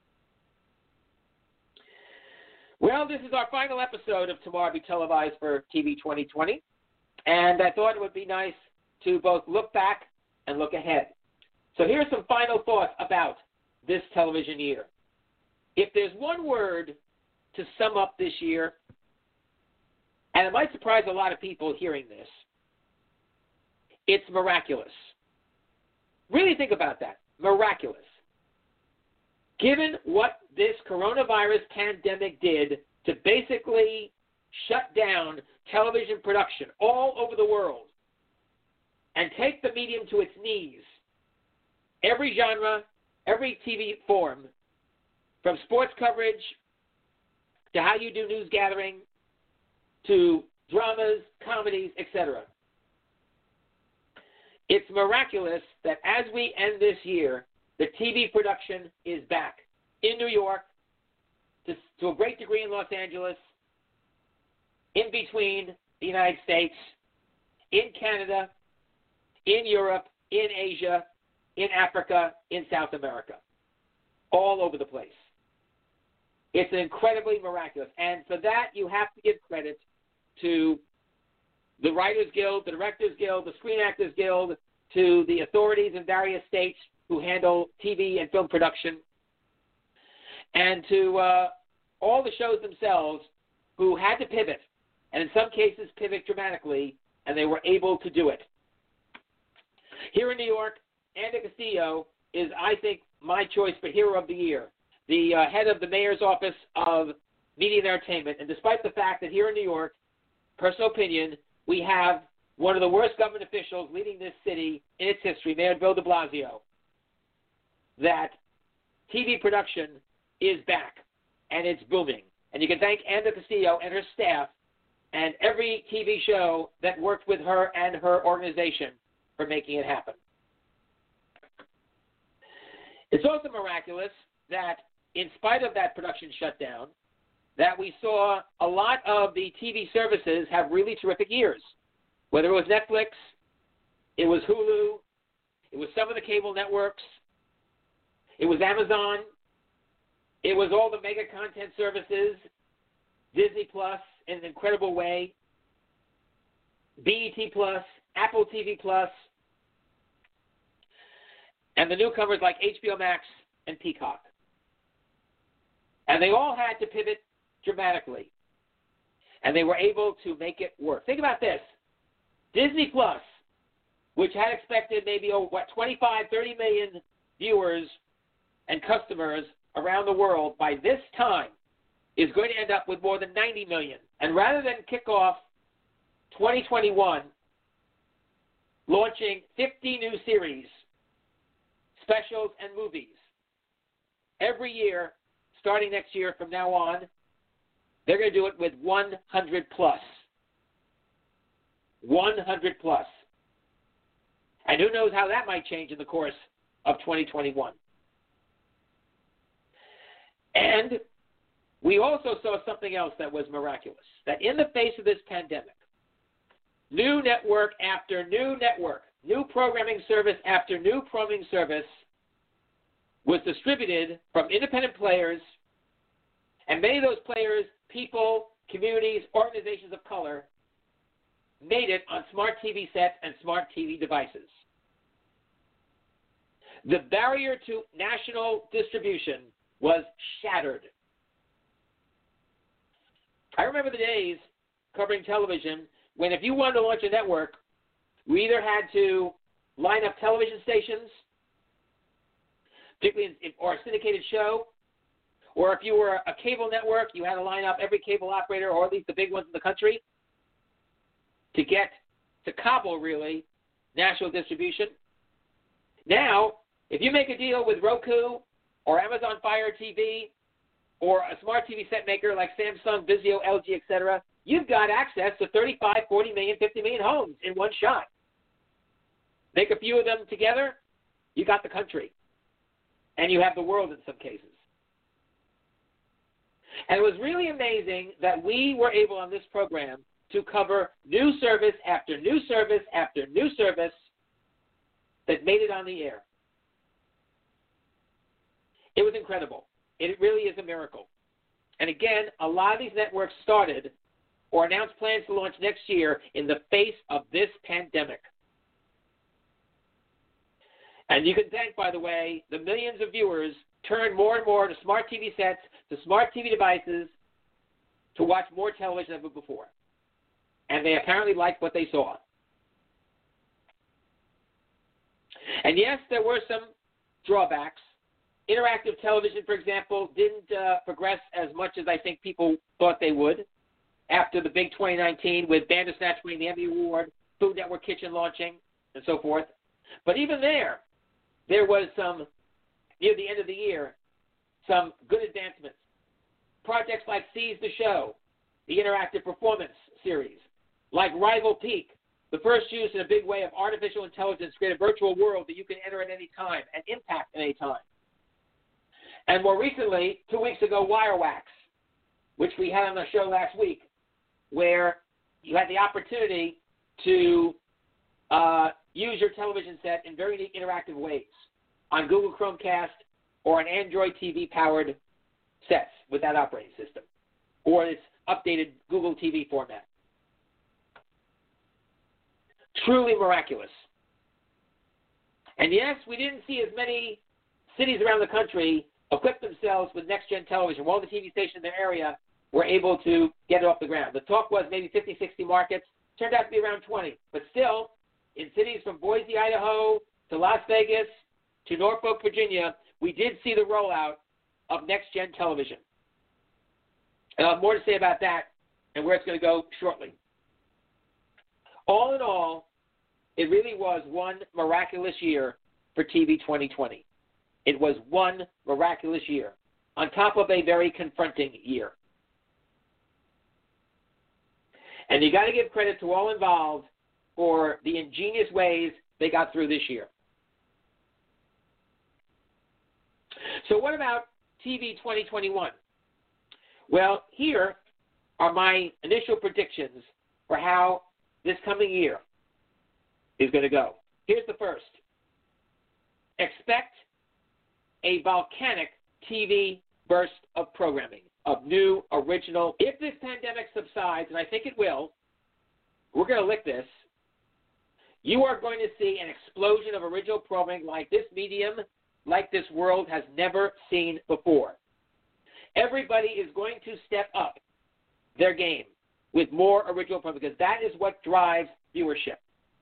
Well, this is our final episode of Tomorrow Be Televised for TV 2020. And I thought it would be nice to both look back and look ahead. So here's some final thoughts about this television year. If there's one word to sum up this year, and it might surprise a lot of people hearing this, it's miraculous. Really think about that. Miraculous. Given what this coronavirus pandemic did to basically shut down television production all over the world and take the medium to its knees, every genre, every TV form, from sports coverage to how you do news gathering to dramas, comedies, etc. It's miraculous that as we end this year, the TV production is back in New York, to a great degree in Los Angeles, in between the United States, in Canada, in Europe, in Asia, in Africa, in South America, all over the place. It's incredibly miraculous. And for that, you have to give credit to the Writers Guild, the Directors Guild, the Screen Actors Guild, to the authorities in various states who handle TV and film production, and to all the shows themselves who had to pivot, and in some cases pivot dramatically, and they were able to do it. Here in New York, Andy Castillo is, I think, my choice for Hero of the Year, the head of the Mayor's Office of Media and Entertainment. And despite the fact that here in New York, personal opinion, we have one of the worst government officials leading this city in its history, Mayor Bill de Blasio, that TV production is back, and it's booming. And you can thank Andy Castillo and her staff and every TV show that worked with her and her organization for making it happen. It's also miraculous that in spite of that production shutdown, that we saw a lot of the TV services have really terrific years. Whether it was Netflix, it was Hulu, it was some of the cable networks, it was Amazon, it was all the mega content services, Disney Plus in an incredible way, BET Plus, Apple TV Plus, and the newcomers like HBO Max and Peacock. And they all had to pivot dramatically. And they were able to make it work. Think about this. Disney Plus, which had expected maybe 25, 30 million viewers and customers around the world by this time, is going to end up with more than 90 million. And rather than kick off 2021 launching 50 new series, specials, and movies, every year, starting next year from now on, they're going to do it with 100 plus. 100 plus. And who knows how that might change in the course of 2021. And we also saw something else that was miraculous, that in the face of this pandemic, new network after new network, new programming service after new programming service was distributed from independent players, and many of those players, people, communities, organizations of color, made it on smart TV sets and smart TV devices. The barrier to national distribution was shattered. I remember the days covering television when if you wanted to launch a network, we either had to line up television stations, particularly or a syndicated show, or if you were a cable network, you had to line up every cable operator, or at least the big ones in the country, to get to cobble, really, national distribution. Now, if you make a deal with Roku or Amazon Fire TV or a smart TV set maker like Samsung, Vizio, LG, etc., you've got access to 35, 40 million, 50 million homes in one shot. Make a few of them together, you got the country. And you have the world in some cases. And it was really amazing that we were able on this program to cover new service after new service after new service that made it on the air. It was incredible. It really is a miracle. And again, a lot of these networks started or announced plans to launch next year in the face of this pandemic. And you can thank, by the way, the millions of viewers turned more and more to smart TV sets, to smart TV devices, to watch more television than ever before. And they apparently liked what they saw. And yes, there were some drawbacks. Interactive television, for example, didn't progress as much as I think people thought they would after the big 2019 with Bandersnatch winning the Emmy Award, Food Network Kitchen launching, and so forth. But even there was some, near the end of the year, some good advancements. Projects like Seize the Show, the interactive performance series, like Rival Peak, the first use in a big way of artificial intelligence to create a virtual world that you can enter at any time and impact at any time. And more recently, 2 weeks ago, Wirewax, which we had on the show last week, where you had the opportunity to use your television set in very neat interactive ways on Google Chromecast or on Android TV-powered sets with that operating system, or its updated Google TV format. Truly miraculous. And yes, we didn't see as many cities around the country equip themselves with next-gen television. All the TV stations in their area were able to get it off the ground. The talk was maybe 50, 60 markets. Turned out to be around 20. But still, in cities from Boise, Idaho, to Las Vegas, to Norfolk, Virginia, we did see the rollout of next-gen television. And I'll have more to say about that and where it's going to go shortly. All in all, it really was one miraculous year for TV 2020. It was one miraculous year, on top of a very confronting year. And you got to give credit to all involved for the ingenious ways they got through this year. So what about TV 2021? Well, here are my initial predictions for how this coming year is going to go. Here's the first. Expect a volcanic TV burst of programming, of new, original. If this pandemic subsides, and I think it will, we're going to lick this, you are going to see an explosion of original programming like this medium, like this world has never seen before. Everybody is going to step up their game with more original programming because that is what drives viewership.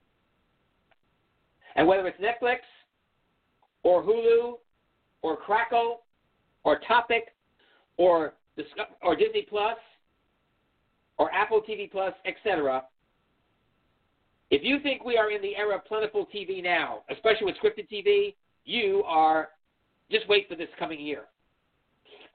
And whether it's Netflix or Hulu or Crackle or Topic or Disney Plus or Apple TV Plus, etc., if you think we are in the era of plentiful TV now, especially with scripted TV, you are, just wait for this coming year.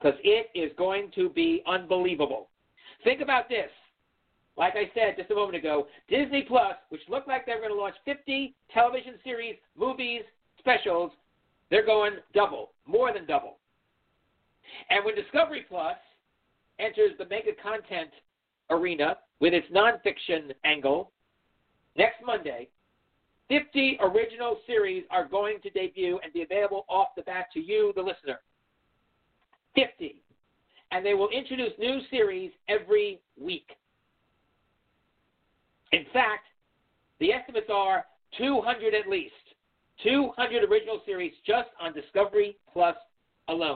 because it is going to be unbelievable. Think about this. Like I said just a moment ago, Disney Plus, which looked like they were going to launch 50 television series, movies, specials, they're going double, more than double. And when Discovery Plus enters the mega content arena with its nonfiction angle, next Monday, 50 original series are going to debut and be available off the bat to you, the listener. 50. And they will introduce new series every week. In fact, the estimates are 200 at least. 200 original series just on Discovery Plus alone.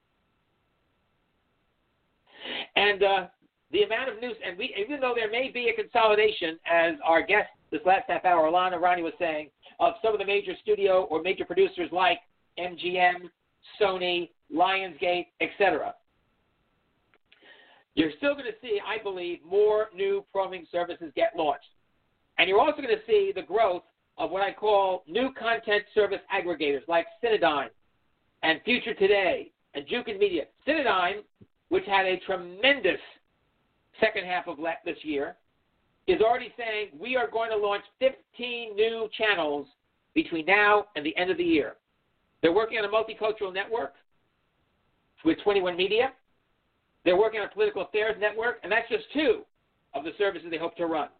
And the amount of news, and even though there may be a consolidation, as our guest this last half hour, Alana Rani, was saying, of some of the major studio or major producers like MGM, Sony, Lionsgate, etc., you're still going to see, I believe, more new programming services get launched. And you're also going to see the growth of what I call new content service aggregators like Cinedigm and Future Today and Jukin Media. Cinedigm, which had a tremendous second half of this year, is already saying we are going to launch 15 new channels between now and the end of the year. They're working on a multicultural network with 21 Media. They're working on a political affairs network, and that's just two of the services they hope to run.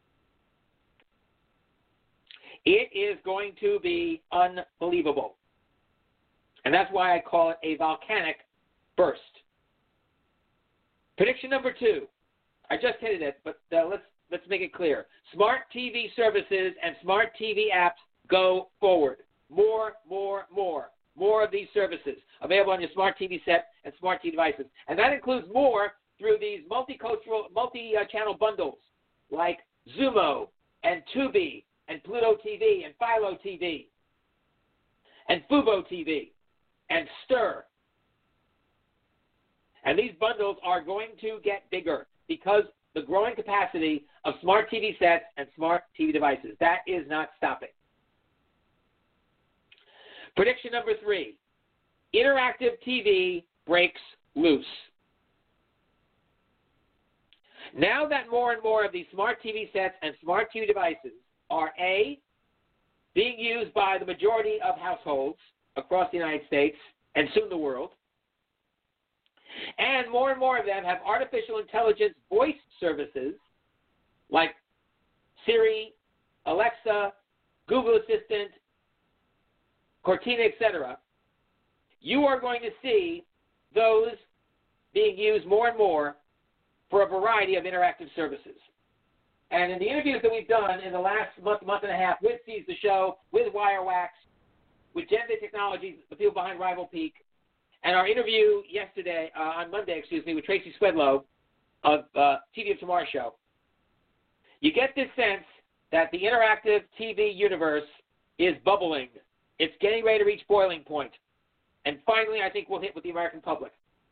It is going to be unbelievable. And that's why I call it a volcanic burst. Prediction number 2. I just hinted it, but let's make it clear. Smart TV services and smart TV apps go forward. More of these services available on your smart TV set and smart TV devices. And that includes more through these multicultural, multi-channel bundles like Xumo and Tubi and Pluto TV and Philo TV and Fubo TV and Stir. And these bundles are going to get bigger because the growing capacity of smart TV sets and smart TV devices. That is not stopping. Prediction number 3. Interactive TV breaks loose. Now that more and more of these smart TV sets and smart TV devices are A, being used by the majority of households across the United States and soon the world, and more of them have artificial intelligence voice services like Siri, Alexa, Google Assistant, Cortina, etc., you are going to see those being used more and more for a variety of interactive services. And in the interviews that we've done in the last month and a half with Seize the Show, with WireWax, with Genvid Technologies, the people behind Rival Peak, and our interview on Monday, with Tracy Swedlow of TV of Tomorrow Show, you get this sense that the interactive TV universe is bubbling. It's getting ready to reach boiling point. And finally, I think we'll hit with the American public.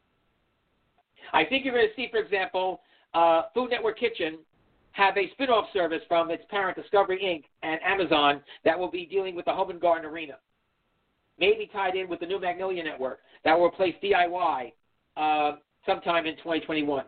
I think you're going to see, for example, Food Network Kitchen have a spin-off service from its parent, Discovery Inc. and Amazon, that will be dealing with the home and garden arena. Maybe tied in with the new Magnolia Network that will replace DIY sometime in 2021.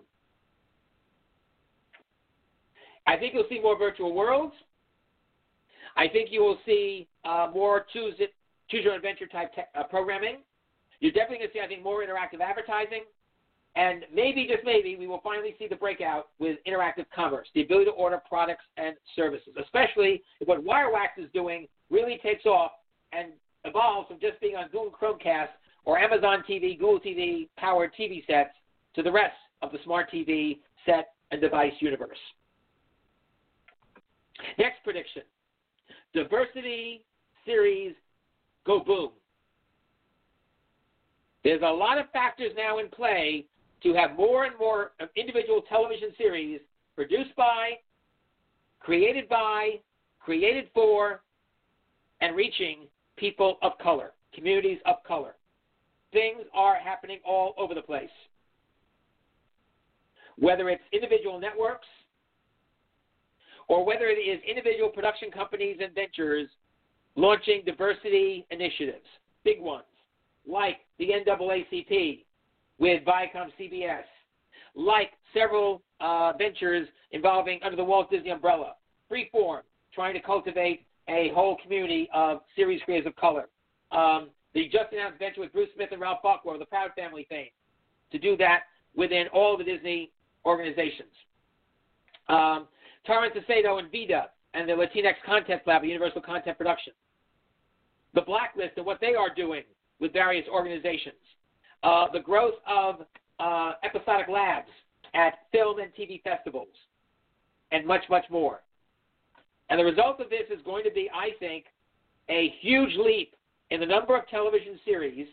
I think you'll see more virtual worlds. I think you will see more choose your adventure type programming. You're definitely going to see, I think, more interactive advertising. And maybe, just maybe, we will finally see the breakout with interactive commerce, the ability to order products and services, especially if what WireWax is doing really takes off and evolves from just being on Google Chromecast or Amazon TV, Google TV powered TV sets to the rest of the smart TV set and device universe. Next prediction. Diversity series go boom. There's a lot of factors now in play to have more and more individual television series produced by, created for, and reaching people of color, communities of color. Things are happening all over the place. Whether it's individual networks or whether it is individual production companies and ventures launching diversity initiatives, big ones, like the NAACP with Viacom CBS, like several ventures involving under the Walt Disney umbrella, Freeform, trying to cultivate a whole community of series creators of color. The just announced venture with Bruce Smith and Ralph Buckwell, the Proud Family fame, to do that within all the Disney organizations. Torrance Aceto and Vida and the Latinx Content Lab at Universal Content Production. The Blacklist and what they are doing with various organizations. The growth of episodic labs at film and TV festivals, and much, much more. And the result of this is going to be, I think, a huge leap in the number of television series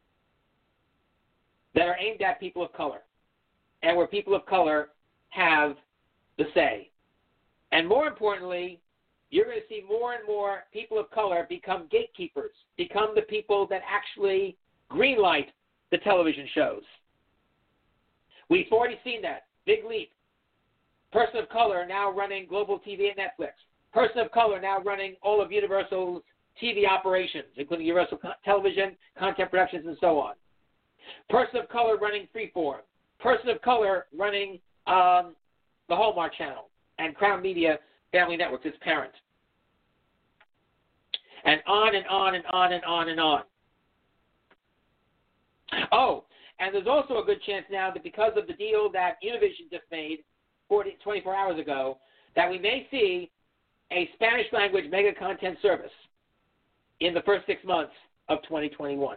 that are aimed at people of color, and where people of color have the say. And more importantly, you're going to see more and more people of color become gatekeepers, become the people that actually greenlight the television shows. We've already seen that. Big leap. Person of color now running Global TV and Netflix. Person of color now running all of Universal's TV operations, including Universal Television, Content Productions, and so on. Person of color running Freeform. Person of color running the Hallmark Channel and Crown Media Family Networks, its parent. And on and on and on and on and on. Oh, and there's also a good chance now that because of the deal that Univision just made 24 hours ago, that we may see a Spanish language mega content service in the first 6 months of 2021.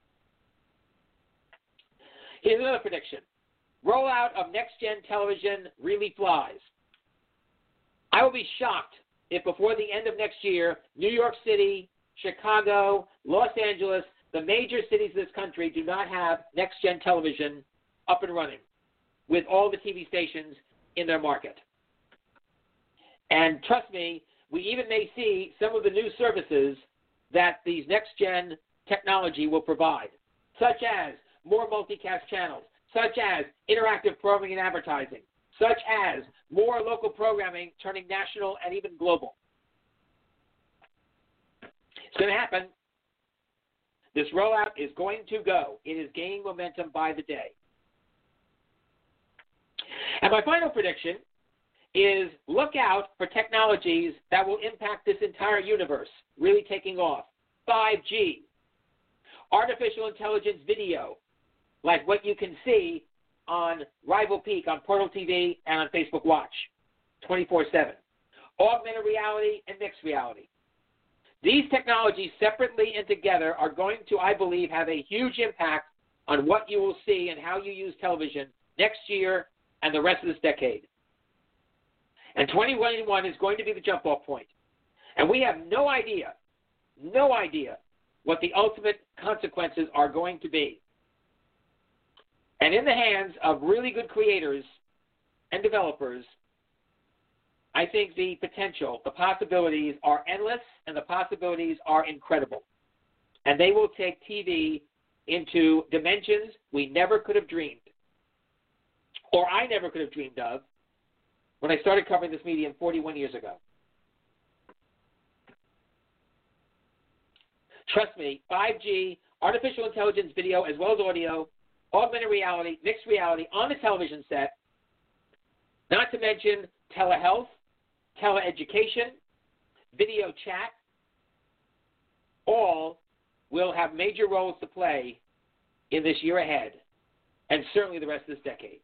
Here's another prediction. Rollout of next-gen television really flies. I will be shocked if before the end of next year, New York City, Chicago, Los Angeles, the major cities of this country do not have next-gen television up and running with all the TV stations in their market. And trust me, we even may see some of the new services that these next-gen technology will provide, such as more multicast channels, such as interactive programming and advertising, such as more local programming turning national and even global. It's going to happen. This rollout is going to go. It is gaining momentum by the day. And my final prediction is look out for technologies that will impact this entire universe, really taking off. 5G, artificial intelligence video, like what you can see on Rival Peak, on Portal TV, and on Facebook Watch, 24/7. Augmented reality and mixed reality. These technologies separately and together are going to, I believe, have a huge impact on what you will see and how you use television next year and the rest of this decade. And 2021 is going to be the jump-off point. And we have no idea what the ultimate consequences are going to be. And in the hands of really good creators and developers, I think the potential, the possibilities are endless, and the possibilities are incredible. And they will take TV into dimensions we never could have dreamed, or I never could have dreamed of when I started covering this medium 41 years ago. Trust me, 5G, artificial intelligence video as well as audio, augmented reality, mixed reality on the television set, not to mention telehealth, teleeducation, video chat, all will have major roles to play in this year ahead, and certainly the rest of this decade.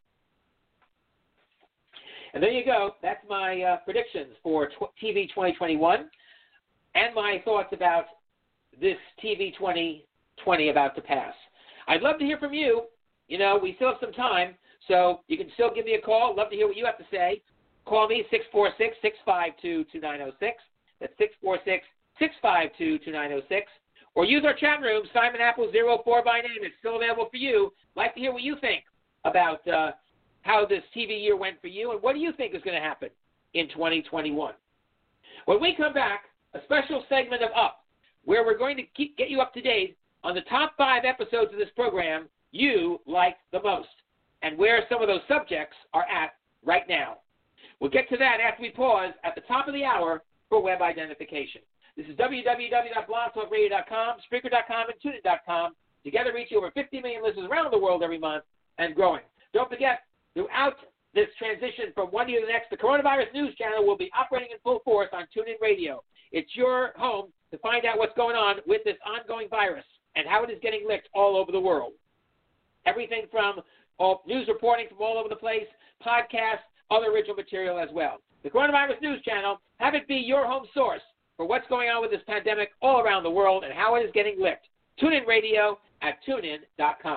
And there you go. That's my predictions for TV 2021 and my thoughts about this TV 2020 about to pass. I'd love to hear from you. You know, we still have some time, so you can still give me a call. Love to hear what you have to say. Call me, 646-652-2906. That's 646-652-2906. Or use our chat room, Simon Apple 04 by name. It's still available for you. Like to hear what you think about how this TV year went for you, and what do you think is going to happen in 2021. When we come back, a special segment of Up, where we're going to get you up to date on the top 5 episodes of this program you like the most, and where some of those subjects are at right now. We'll get to that after we pause at the top of the hour for web identification. This is www.blogtalkradio.com, Spreaker.com, and TuneIn.com. together reaching over 50 million listeners around the world every month and growing. Don't forget, throughout this transition from one year to the next, the Coronavirus News Channel will be operating in full force on TuneIn Radio. It's your home to find out what's going on with this ongoing virus and how it is getting licked all over the world. Everything from news reporting from all over the place, podcasts, other original material as well. The Coronavirus News Channel, have it be your home source for what's going on with this pandemic all around the world and how it is getting licked. TuneIn Radio at tunein.com.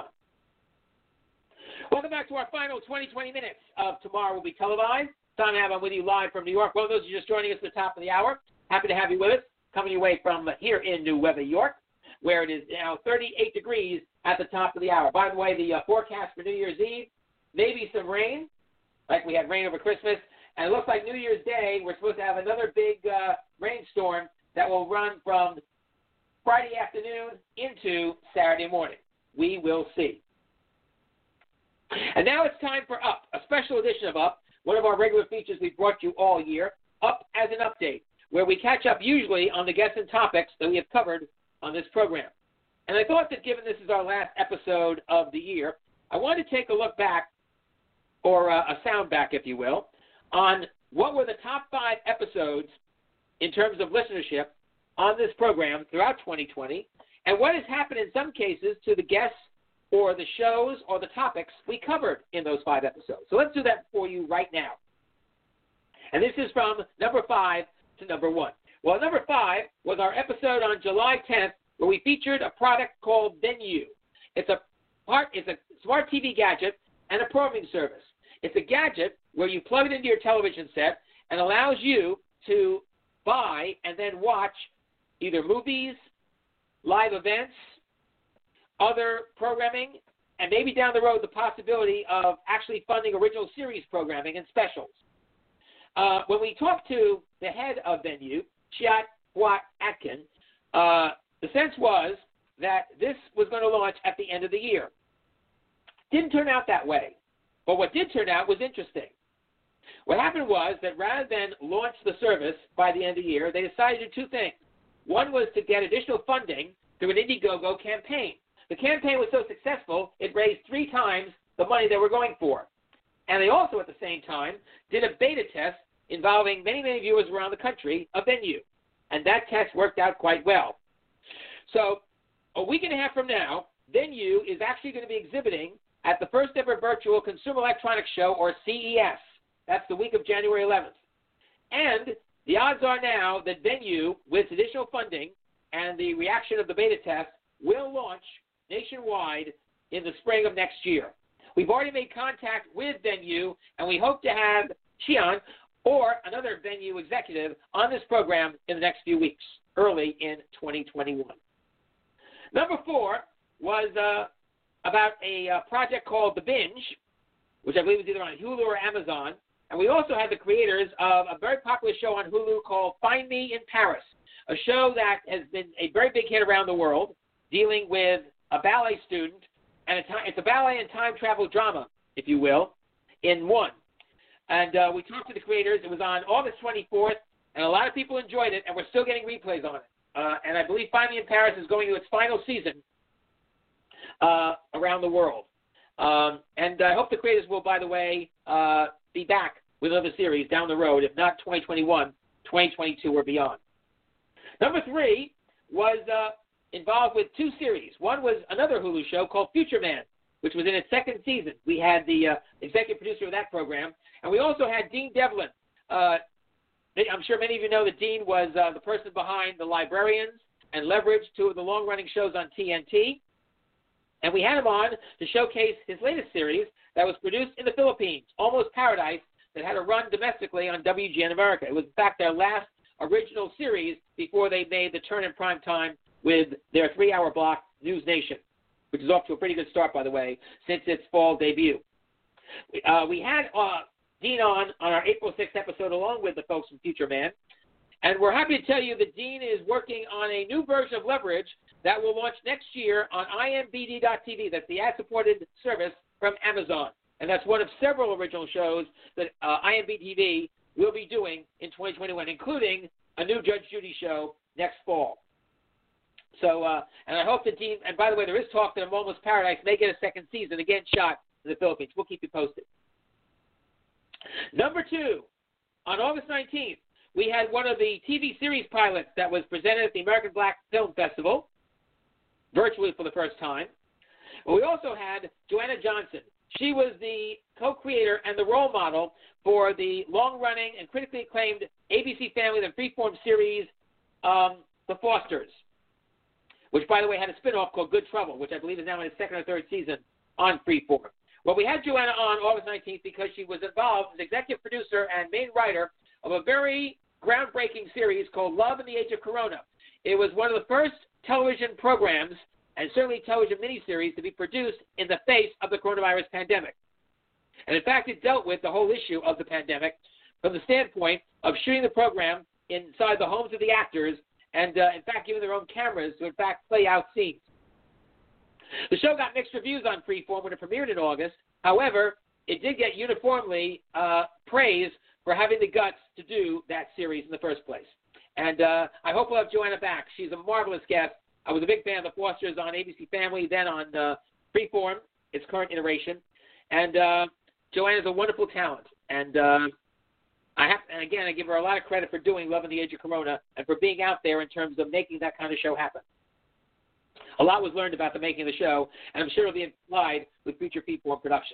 Welcome back to our final 20 minutes of Tomorrow Will Be Televised. Tom Hab, I'm with you live from New York. Well, those of you just joining us at the top of the hour, happy to have you with us. Coming your way from here in New Weather, York, where it is now 38 degrees at the top of the hour. By the way, the forecast for New Year's Eve, maybe some rain, like we had rain over Christmas. And it looks like New Year's Day, we're supposed to have another big rainstorm that will run from Friday afternoon into Saturday morning. We will see. And now it's time for Up, a special edition of Up, one of our regular features we've brought you all year, Up as an Update, where we catch up usually on the guests and topics that we have covered on this program. And I thought that given this is our last episode of the year, I wanted to take a look back, or a sound back, if you will, on what were the top 5 episodes in terms of listenership on this program throughout 2020, and what has happened in some cases to the guests or the shows or the topics we covered in those 5 episodes. So let's do that for you right now. And this is from number 5 to number 1. Well, number 5 was our episode on July 10th where we featured a product called Venue. It's a smart TV gadget and a programming service. It's a gadget where you plug it into your television set and allows you to buy and then watch either movies, live events, other programming, and maybe down the road the possibility of actually funding original series programming and specials. When we talked to the head of Venue, Chiat Huat Atkin, the sense was that this was going to launch at the end of the year. Didn't turn out that way. But what did turn out was interesting. What happened was that rather than launch the service by the end of the year, they decided to do 2 things. One was to get additional funding through an Indiegogo campaign. The campaign was so successful, it raised 3 times the money they were going for. And they also, at the same time, did a beta test involving many, many viewers around the country of Venue. And that test worked out quite well. So a week and a half from now, Venue is actually going to be exhibiting at the first ever virtual Consumer Electronics Show, or CES. That's the week of January 11th. And the odds are now that Venue, with additional funding and the reaction of the beta test, will launch nationwide in the spring of next year. We've already made contact with Venue, and we hope to have Chian or another Venue executive on this program in the next few weeks, early in 2021. Number 4 was about a project called The Binge, which I believe is either on Hulu or Amazon. And we also had the creators of a very popular show on Hulu called Find Me in Paris, a show that has been a very big hit around the world, dealing with a ballet student, and it's a ballet and time travel drama, if you will, in one. And we talked to the creators. It was on August 24th, and a lot of people enjoyed it, and we're still getting replays on it. And I believe Find Me in Paris is going to its final season around the world. And I hope the creators will, by the way, be back with another series down the road, if not 2021, 2022 or beyond. Number 3 was involved with 2 series. One was another Hulu show called Future Man, which was in its 2nd season. We had the executive producer of that program, and we also had Dean Devlin. I'm sure many of you know that Dean was the person behind The Librarians and Leverage, 2 of the long-running shows on TNT. And we had him on to showcase his latest series that was produced in the Philippines, Almost Paradise, that had a run domestically on WGN America. It was, in fact, their last original series before they made the turn in prime time with their 3-hour block, News Nation, which is off to a pretty good start, by the way, since its fall debut. We had Dean on our April 6th episode along with the folks from Future Man, and we're happy to tell you that Dean is working on a new version of Leverage that will launch next year on imbd.tv. That's the ad-supported service from Amazon. And that's one of several original shows that IMBD will be doing in 2021, including a new Judge Judy show next fall. So, and I hope the team, and by the way, there is talk that Almost Paradise may get a second season, again shot in the Philippines. We'll keep you posted. Number 2, on August 19th, we had one of the TV series pilots that was presented at the American Black Film Festival, virtually for the first time. We also had Joanna Johnson. She was the co-creator and the role model for the long-running and critically acclaimed ABC Family and Freeform series, The Fosters, which, by the way, had a spin-off called Good Trouble, which I believe is now in its second or third season on Freeform. Well, we had Joanna on August 19th because she was involved as executive producer and main writer of a very groundbreaking series called Love in the Age of Corona. It was one of the first television programs and certainly television miniseries to be produced in the face of the coronavirus pandemic. And in fact, it dealt with the whole issue of the pandemic from the standpoint of shooting the program inside the homes of the actors and, in fact, giving their own cameras to, in fact, play out scenes. The show got mixed reviews on Freeform when it premiered in August. However, it did get uniformly praise for having the guts to do that series in the first place. And I hope we'll have Joanna back. She's a marvelous guest. I was a big fan of The Fosters on ABC Family, then on Freeform, its current iteration. And Joanna's a wonderful talent. And I give her a lot of credit for doing Love in the Age of Corona and for being out there in terms of making that kind of show happen. A lot was learned about the making of the show, and I'm sure it'll be applied with future Freeform production.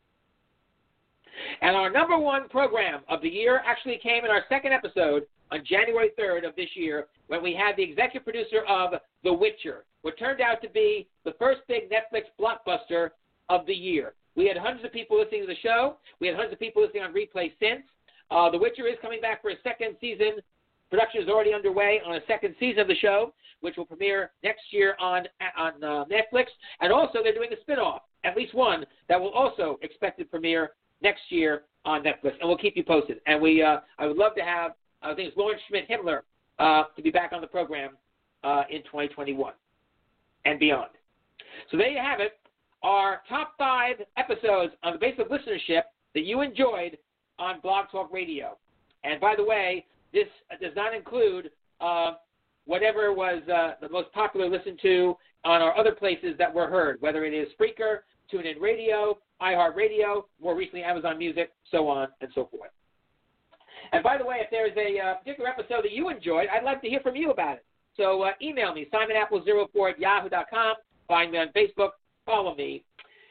And our number 1 program of the year actually came in our second episode on January 3rd of this year when we had the executive producer of The Witcher, what turned out to be the first big Netflix blockbuster of the year. We had hundreds of people listening to the show. We had hundreds of people listening on replay since. The Witcher is coming back for a second season. Production is already underway on a second season of the show, which will premiere next year on Netflix. And also they're doing a spin-off, at least one, that will also expect to premiere next year on Netflix. And we'll keep you posted. And I would love to have, I think it's Lauren Schmidt-Himmler, to be back on the program in 2021 and beyond. So there you have it, our top 5 episodes on the basis of listenership that you enjoyed on Blog Talk Radio. And by the way, this does not include whatever was the most popular listened to on our other places that were heard, whether it is Spreaker, TuneIn Radio, iHeartRadio, more recently Amazon Music, so on and so forth. And by the way, if there's a particular episode that you enjoyed, I'd like to hear from you about it. So email me, simonapple04@yahoo.com. Find me on Facebook. Follow me.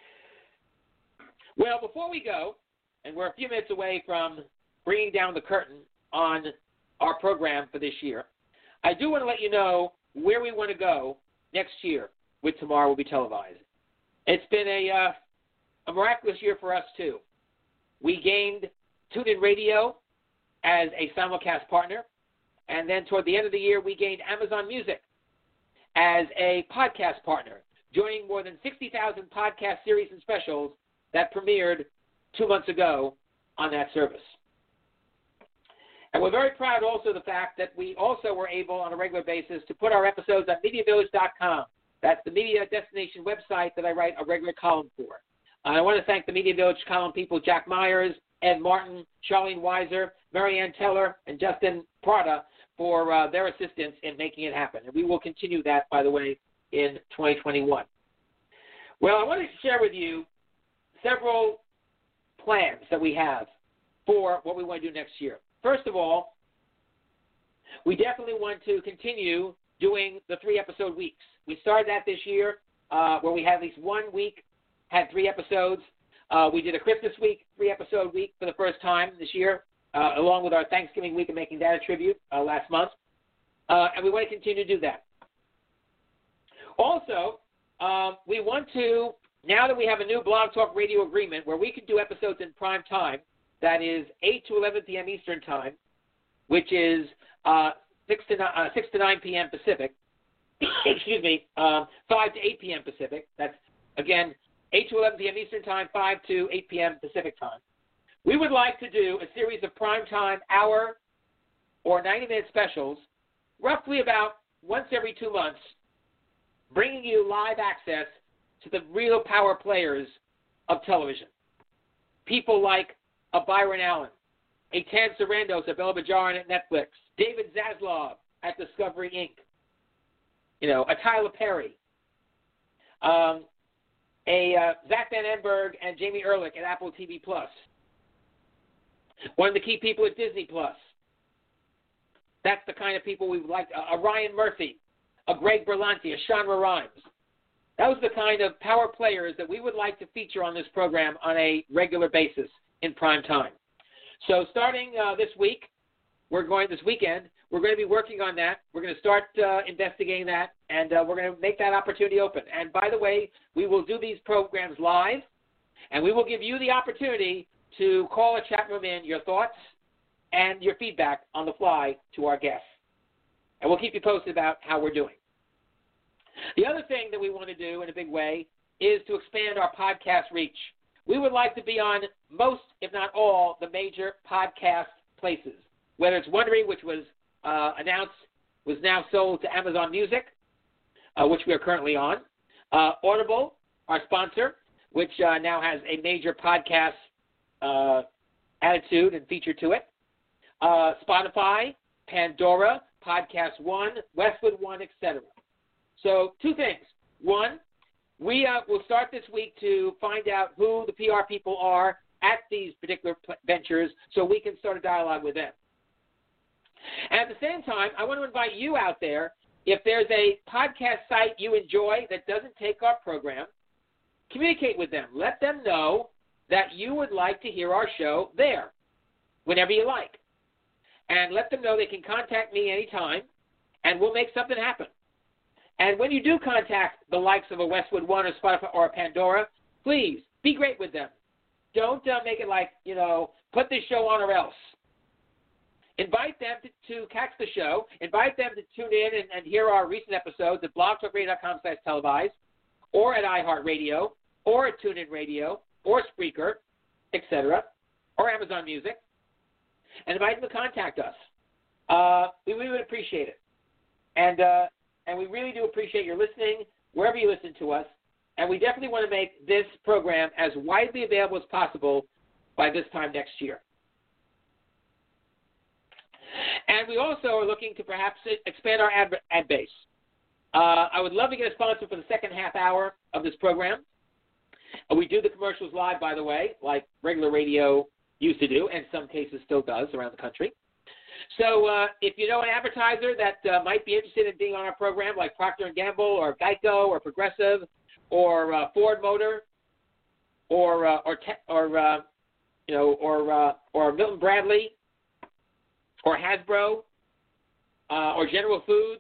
Well, before we go, and we're a few minutes away from bringing down the curtain on our program for this year, I do want to let you know where we want to go next year with Tomorrow Will Be Televised. It's been a miraculous year for us, too. We gained TuneIn Radio as a simulcast partner, and then toward the end of the year, we gained Amazon Music as a podcast partner, joining more than 60,000 podcast series and specials that premiered 2 months ago on that service. And we're very proud also of the fact that we also were able on a regular basis to put our episodes on MediaVillage.com. That's the media destination website that I write a regular column for. I want to thank the Media Village column people, Jack Myers, Ed Martin, Charlene Weiser, Marianne Teller, and Justin Prada for their assistance in making it happen. And we will continue that, by the way, in 2021. Well, I wanted to share with you several plans that we have for what we want to do next year. First of all, we definitely want to continue doing the 3-episode weeks. We started that this year where we had at least 1 week, had 3 episodes. We did a Christmas week, 3-episode week for the first time this year, along with our Thanksgiving week of Making That a Tribute last month. And we want to continue to do that. Also, we want to, now that we have a new Blog Talk Radio agreement where we can do episodes in prime time, that is 8 to 11 p.m. Eastern Time, which is 6 to 9 p.m. Pacific. Excuse me, 5 to 8 p.m. Pacific. That's, again, 8 to 11 p.m. Eastern Time, 5 to 8 p.m. Pacific Time. We would like to do a series of primetime hour or 90-minute specials, roughly about once every 2 months, bringing you live access to the real power players of television. People like a Byron Allen, a Tan Sarandos at Bella Bajaran at Netflix, David Zaslav at Discovery Inc., a Tyler Perry, a Zach Van Enberg and Jamie Ehrlich at Apple TV+, one of the key people at Disney+. That's the kind of people we would like, a Ryan Murphy, a Greg Berlanti, a Shonda Rhimes. Those are the kind of power players that we would like to feature on this program on a regular basis in prime time. So starting this weekend, we're going to be working on that. We're going to start investigating that, and we're going to make that opportunity open. And by the way, we will do these programs live, and we will give you the opportunity to call a chat room in your thoughts and your feedback on the fly to our guests. And we'll keep you posted about how we're doing. The other thing that we want to do in a big way is to expand our podcast reach. We would like to be on most, if not all, the major podcast places, whether it's Wondery, which was announced, was now sold to Amazon Music, which we are currently on, Audible, our sponsor, which now has a major podcast attitude and feature to it, Spotify, Pandora, Podcast One, Westwood One, etc. So two things. One, we will start this week to find out who the PR people are at these particular ventures so we can start a dialogue with them. And at the same time, I want to invite you out there, if there's a podcast site you enjoy that doesn't take our program, communicate with them. Let them know that you would like to hear our show there whenever you like. And let them know they can contact me anytime, and we'll make something happen. And when you do contact the likes of a Westwood One or Spotify or a Pandora, please be great with them. Don't make it like, put this show on or else. Invite them to catch the show. Invite them to tune in and hear our recent episodes at blogtalkradio.com/televised or at iHeartRadio or at TuneIn Radio or Spreaker, etc., or Amazon Music, and invite them to contact us. We would appreciate it. And we really do appreciate your listening wherever you listen to us. And we definitely want to make this program as widely available as possible by this time next year. And we also are looking to perhaps expand our ad base. I would love to get a sponsor for the second half hour of this program. We do the commercials live, by the way, like regular radio used to do, and in some cases still does around the country. So if you know an advertiser that might be interested in being on our program, like Procter & Gamble or Geico or Progressive or Ford Motor or Milton Bradley or Hasbro or General Foods,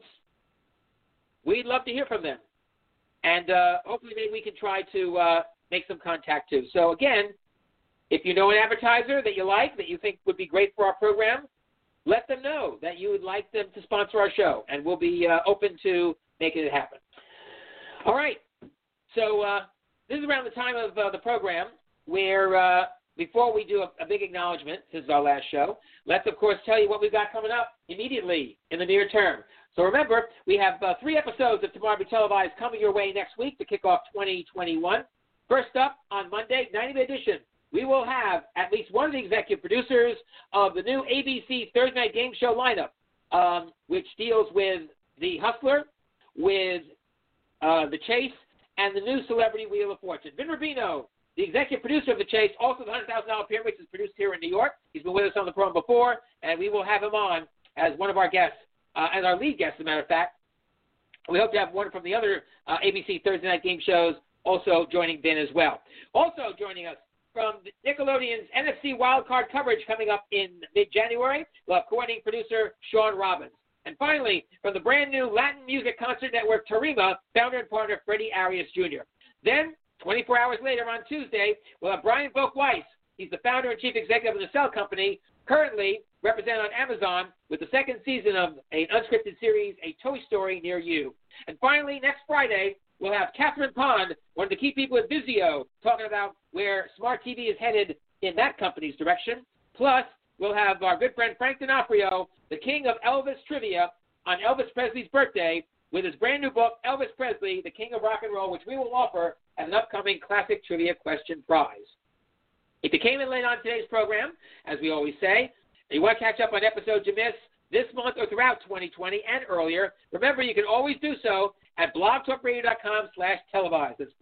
we'd love to hear from them. And hopefully maybe we can try to make some contact too. So again, if you know an advertiser that you like, that you think would be great for our program, let them know that you would like them to sponsor our show, and we'll be open to making it happen. All right. So this is around the time of the program where before we do a big acknowledgement, this is our last show, let's, of course, tell you what we've got coming up immediately in the near term. So remember, we have 3 episodes of Tomorrow Be Televised coming your way next week to kick off 2021. First up, on Monday, 90-minute edition, we will have at least one of the executive producers of the new ABC Thursday Night Game Show lineup, which deals with The Hustler, with The Chase, and the new Celebrity Wheel of Fortune. Vin Rubino, the executive producer of The Chase, also the $100,000 Pyramid, which is produced here in New York. He's been with us on the program before, and we will have him on as one of our guests, as our lead guest, as a matter of fact. We hope to have one from the other ABC Thursday Night Game shows also joining Vin as well. Also joining us from Nickelodeon's NFC Wildcard coverage coming up in mid-January, we'll have coordinating producer Sean Robbins. And finally, from the brand new Latin Music Concert Network, Tarima, founder and partner Freddie Arias Jr. Then, 24 hours later on Tuesday, we'll have Brian Volk-Weiss. He's the founder and chief executive of the Cell Company, currently represented on Amazon with the second season of an unscripted series, A Toy Story Near You. And finally, next Friday, we'll have Catherine Pond, one of the key people at Vizio, talking about where smart TV is headed in that company's direction. Plus, we'll have our good friend Frank D'Onofrio, the king of Elvis trivia, on Elvis Presley's birthday with his brand new book, Elvis Presley, the King of Rock and Roll, which we will offer as an upcoming classic trivia question prize. If you came in late on today's program, as we always say, and you want to catch up on episodes you missed, this month or throughout 2020 and earlier, remember you can always do so at blogtalkradio.com/televised. It's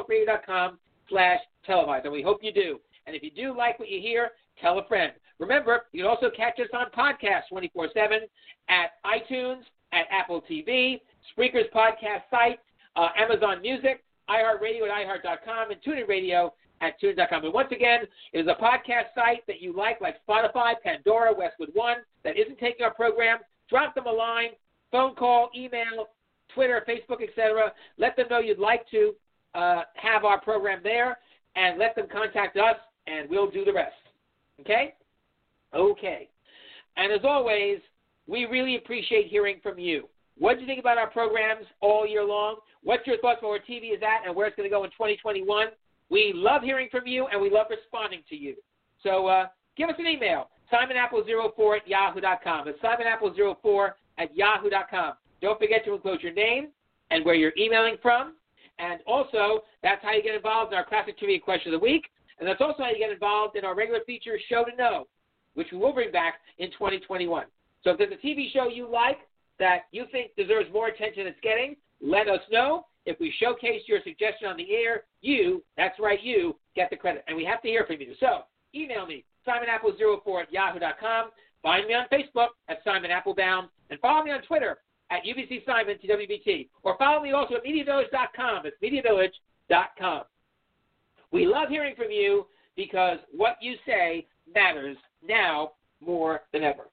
blogtalkradio.com/televised, and we hope you do. And if you do like what you hear, tell a friend. Remember, you can also catch us on podcasts 24/7 at iTunes, at Apple TV, Spreaker's podcast site, Amazon Music, iHeartRadio at iHeart.com, and TuneIn Radio at TuneIn.com. And once again, it is a podcast site that you like Spotify, Pandora, Westwood One, that isn't taking our program. Drop them a line, phone call, email, Twitter, Facebook, etc. Let them know you'd like to have our program there, and let them contact us, and we'll do the rest. Okay? Okay. And as always, we really appreciate hearing from you. What do you think about our programs all year long? What's your thoughts about where TV is at and where it's going to go in 2021? We love hearing from you, and we love responding to you. So give us an email, simonapple04@yahoo.com. It's simonapple04@yahoo.com. Don't forget to enclose your name and where you're emailing from. And also, that's how you get involved in our Classic Trivia Question of the Week. And that's also how you get involved in our regular feature, Show to Know, which we will bring back in 2021. So if there's a TV show you like that you think deserves more attention than it's getting, let us know. If we showcase your suggestion on the air, you, that's right, you, get the credit. And we have to hear from you. So email me, simonapple04@yahoo.com. Find me on Facebook at Simon Applebaum. And follow me on Twitter at UBC Simon, TWBT. Or follow me also at MediaVillage.com. It's MediaVillage.com. We love hearing from you because what you say matters now more than ever.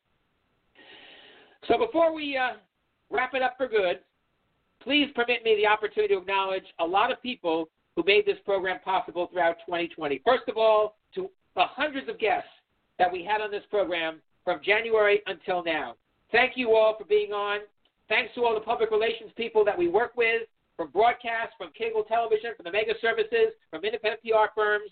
So before we wrap it up for good, please permit me the opportunity to acknowledge a lot of people who made this program possible throughout 2020. First of all, to the hundreds of guests that we had on this program from January until now. Thank you all for being on. Thanks to all the public relations people that we work with, from broadcast, from cable television, from the mega services, from independent PR firms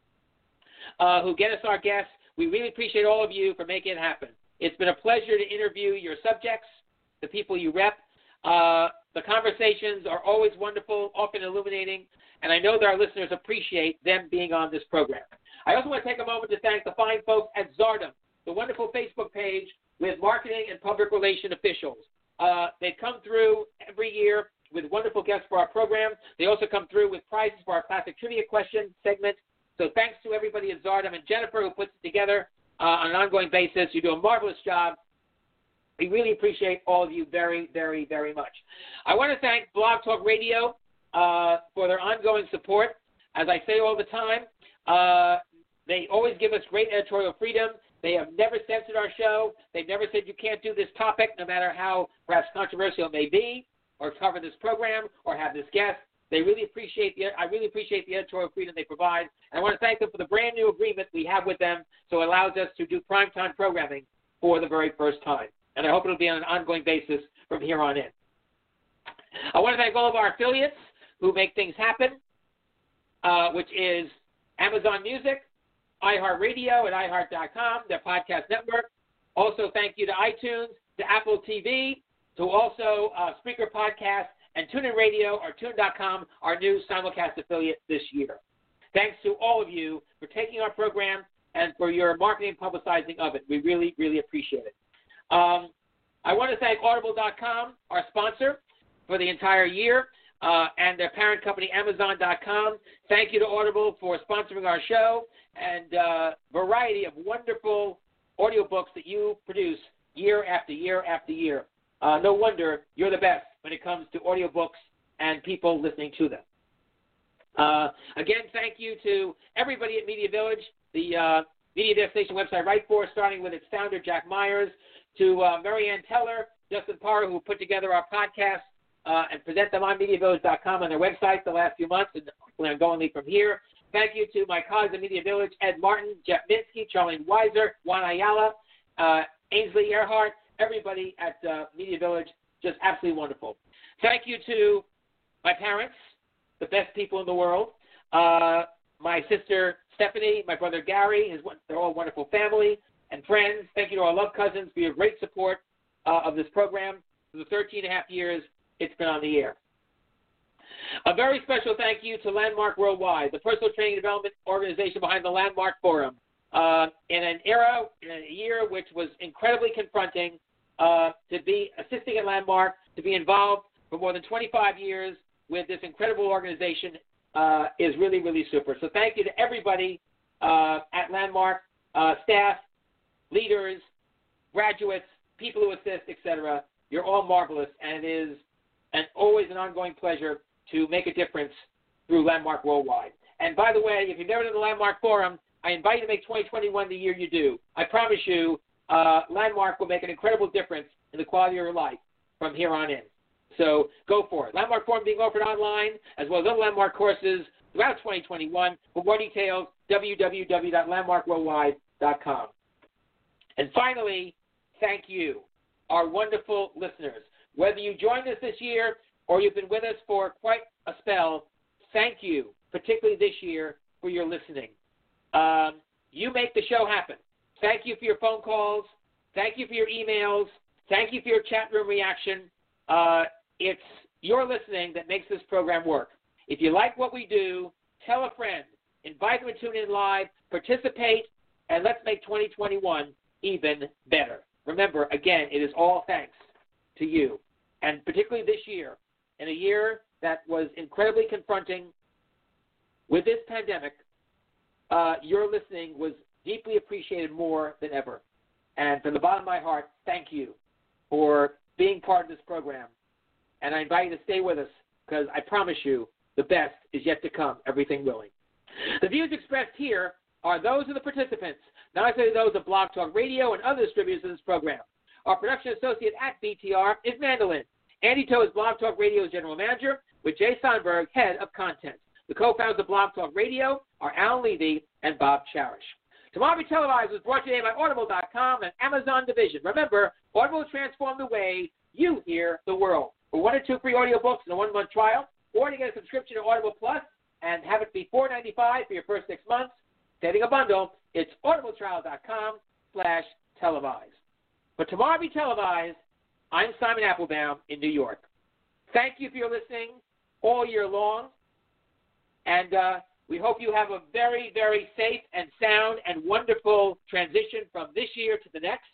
who get us our guests. We really appreciate all of you for making it happen. It's been a pleasure to interview your subjects, the people you rep. The conversations are always wonderful, often illuminating, and I know that our listeners appreciate them being on this program. I also want to take a moment to thank the fine folks at Zardom, the wonderful Facebook page with marketing and public relation officials. They come through every year with wonderful guests for our program. They also come through with prizes for our Classic Trivia Question segment. So thanks to everybody at Zardom and Jennifer who puts it together on an ongoing basis. You do a marvelous job. We really appreciate all of you very, very, very much. I want to thank Blog Talk Radio for their ongoing support. As I say all the time, they always give us great editorial freedom. They have never censored our show. They've never said you can't do this topic, no matter how perhaps controversial it may be, or cover this program, or have this guest. I really appreciate the editorial freedom they provide. And I want to thank them for the brand new agreement we have with them, so it allows us to do primetime programming for the very first time. And I hope it'll be on an ongoing basis from here on in. I want to thank all of our affiliates who make things happen, which is Amazon Music, iHeartRadio at iHeart.com, their podcast network. Also, thank you to iTunes, to Apple TV, to also Spreaker Podcast, and TuneIn Radio or Tune.com, our new simulcast affiliate this year. Thanks to all of you for taking our program and for your marketing and publicizing of it. We really, really appreciate it. I want to thank Audible.com, our sponsor, for the entire year, and their parent company, Amazon.com. Thank you to Audible for sponsoring our show and a variety of wonderful audiobooks that you produce year after year after year. No wonder you're the best when it comes to audiobooks and people listening to them. Again, thank you to everybody at Media Village, the Media Destination website right for, starting with its founder, Jack Myers, to Marianne Teller, Justin Parra, who put together our podcasts and present them on MediaVillage.com on their website the last few months, and ongoingly from here. Thank you to my colleagues at Media Village, Ed Martin, Jeff Minsky, Charlene Weiser, Juan Ayala, Ainsley Earhart, everybody at Media Village, just absolutely wonderful. Thank you to my parents, the best people in the world, my sister Stephanie, my brother Gary, they're all wonderful family and friends. Thank you to our love cousins for your great support of this program for the 13 and a half years it's been on the air. A very special thank you to Landmark Worldwide, the personal training and development organization behind the Landmark Forum. In a year which was incredibly confronting to be assisting at Landmark, to be involved for more than 25 years with this incredible organization is really, really super. So thank you to everybody at Landmark, staff, leaders, graduates, people who assist, etc. You're all marvelous, and it is always an ongoing pleasure to make a difference through Landmark Worldwide. And by the way, if you've never done the Landmark Forum, I invite you to make 2021 the year you do. I promise you, Landmark will make an incredible difference in the quality of your life from here on in. So go for it. Landmark Forum being offered online, as well as other Landmark courses throughout 2021. For more details, www.landmarkworldwide.com. And finally, thank you, our wonderful listeners. Whether you joined us this year or you've been with us for quite a spell, thank you, particularly this year, for your listening. You make the show happen. Thank you for your phone calls. Thank you for your emails. Thank you for your chat room reaction. It's your listening that makes this program work. If you like what we do, tell a friend. Invite them to tune in live, participate, and let's make 2021 even better. Remember, again, it is all thanks to you, and particularly this year, in a year that was incredibly confronting with this pandemic, your listening was deeply appreciated more than ever. And from the bottom of my heart, thank you for being part of this program. And I invite you to stay with us because I promise you the best is yet to come, everything willing. The views expressed here are those of the participants, not necessarily those of Blog Talk Radio and other distributors of this program. Our production associate at BTR is Mandolin. Andy Toe is Blog Talk Radio's general manager, with Jay Sonberg, head of content. The co-founders of Blog Talk Radio are Alan Levy and Bob Charish. Tomorrow Be Televised was brought to you by Audible.com and Amazon Division. Remember, Audible will transform the way you hear the world. For 1 or 2 free audiobooks and a 1-month trial, or to get a subscription to Audible Plus and have it be $4.95 for your first 6 months, getting a bundle, it's audibletrial.com/televised. But Tomorrow Be Televised, I'm Simon Applebaum in New York. Thank you for your listening all year long, and we hope you have a very, very safe and sound and wonderful transition from this year to the next.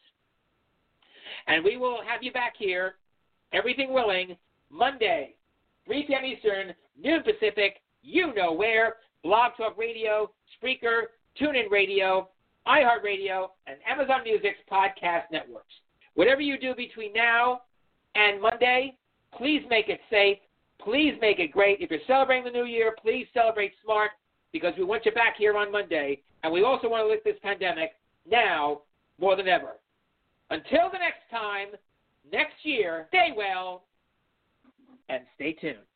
And we will have you back here, everything willing, Monday, 3 p.m. Eastern, noon Pacific, you know where, Blog Talk Radio, Spreaker, TuneIn Radio, iHeartRadio, and Amazon Music's podcast networks. Whatever you do between now and Monday, please make it safe. Please make it great. If you're celebrating the new year, please celebrate smart because we want you back here on Monday, and we also want to lift this pandemic now more than ever. Until the next time, next year, stay well and stay tuned.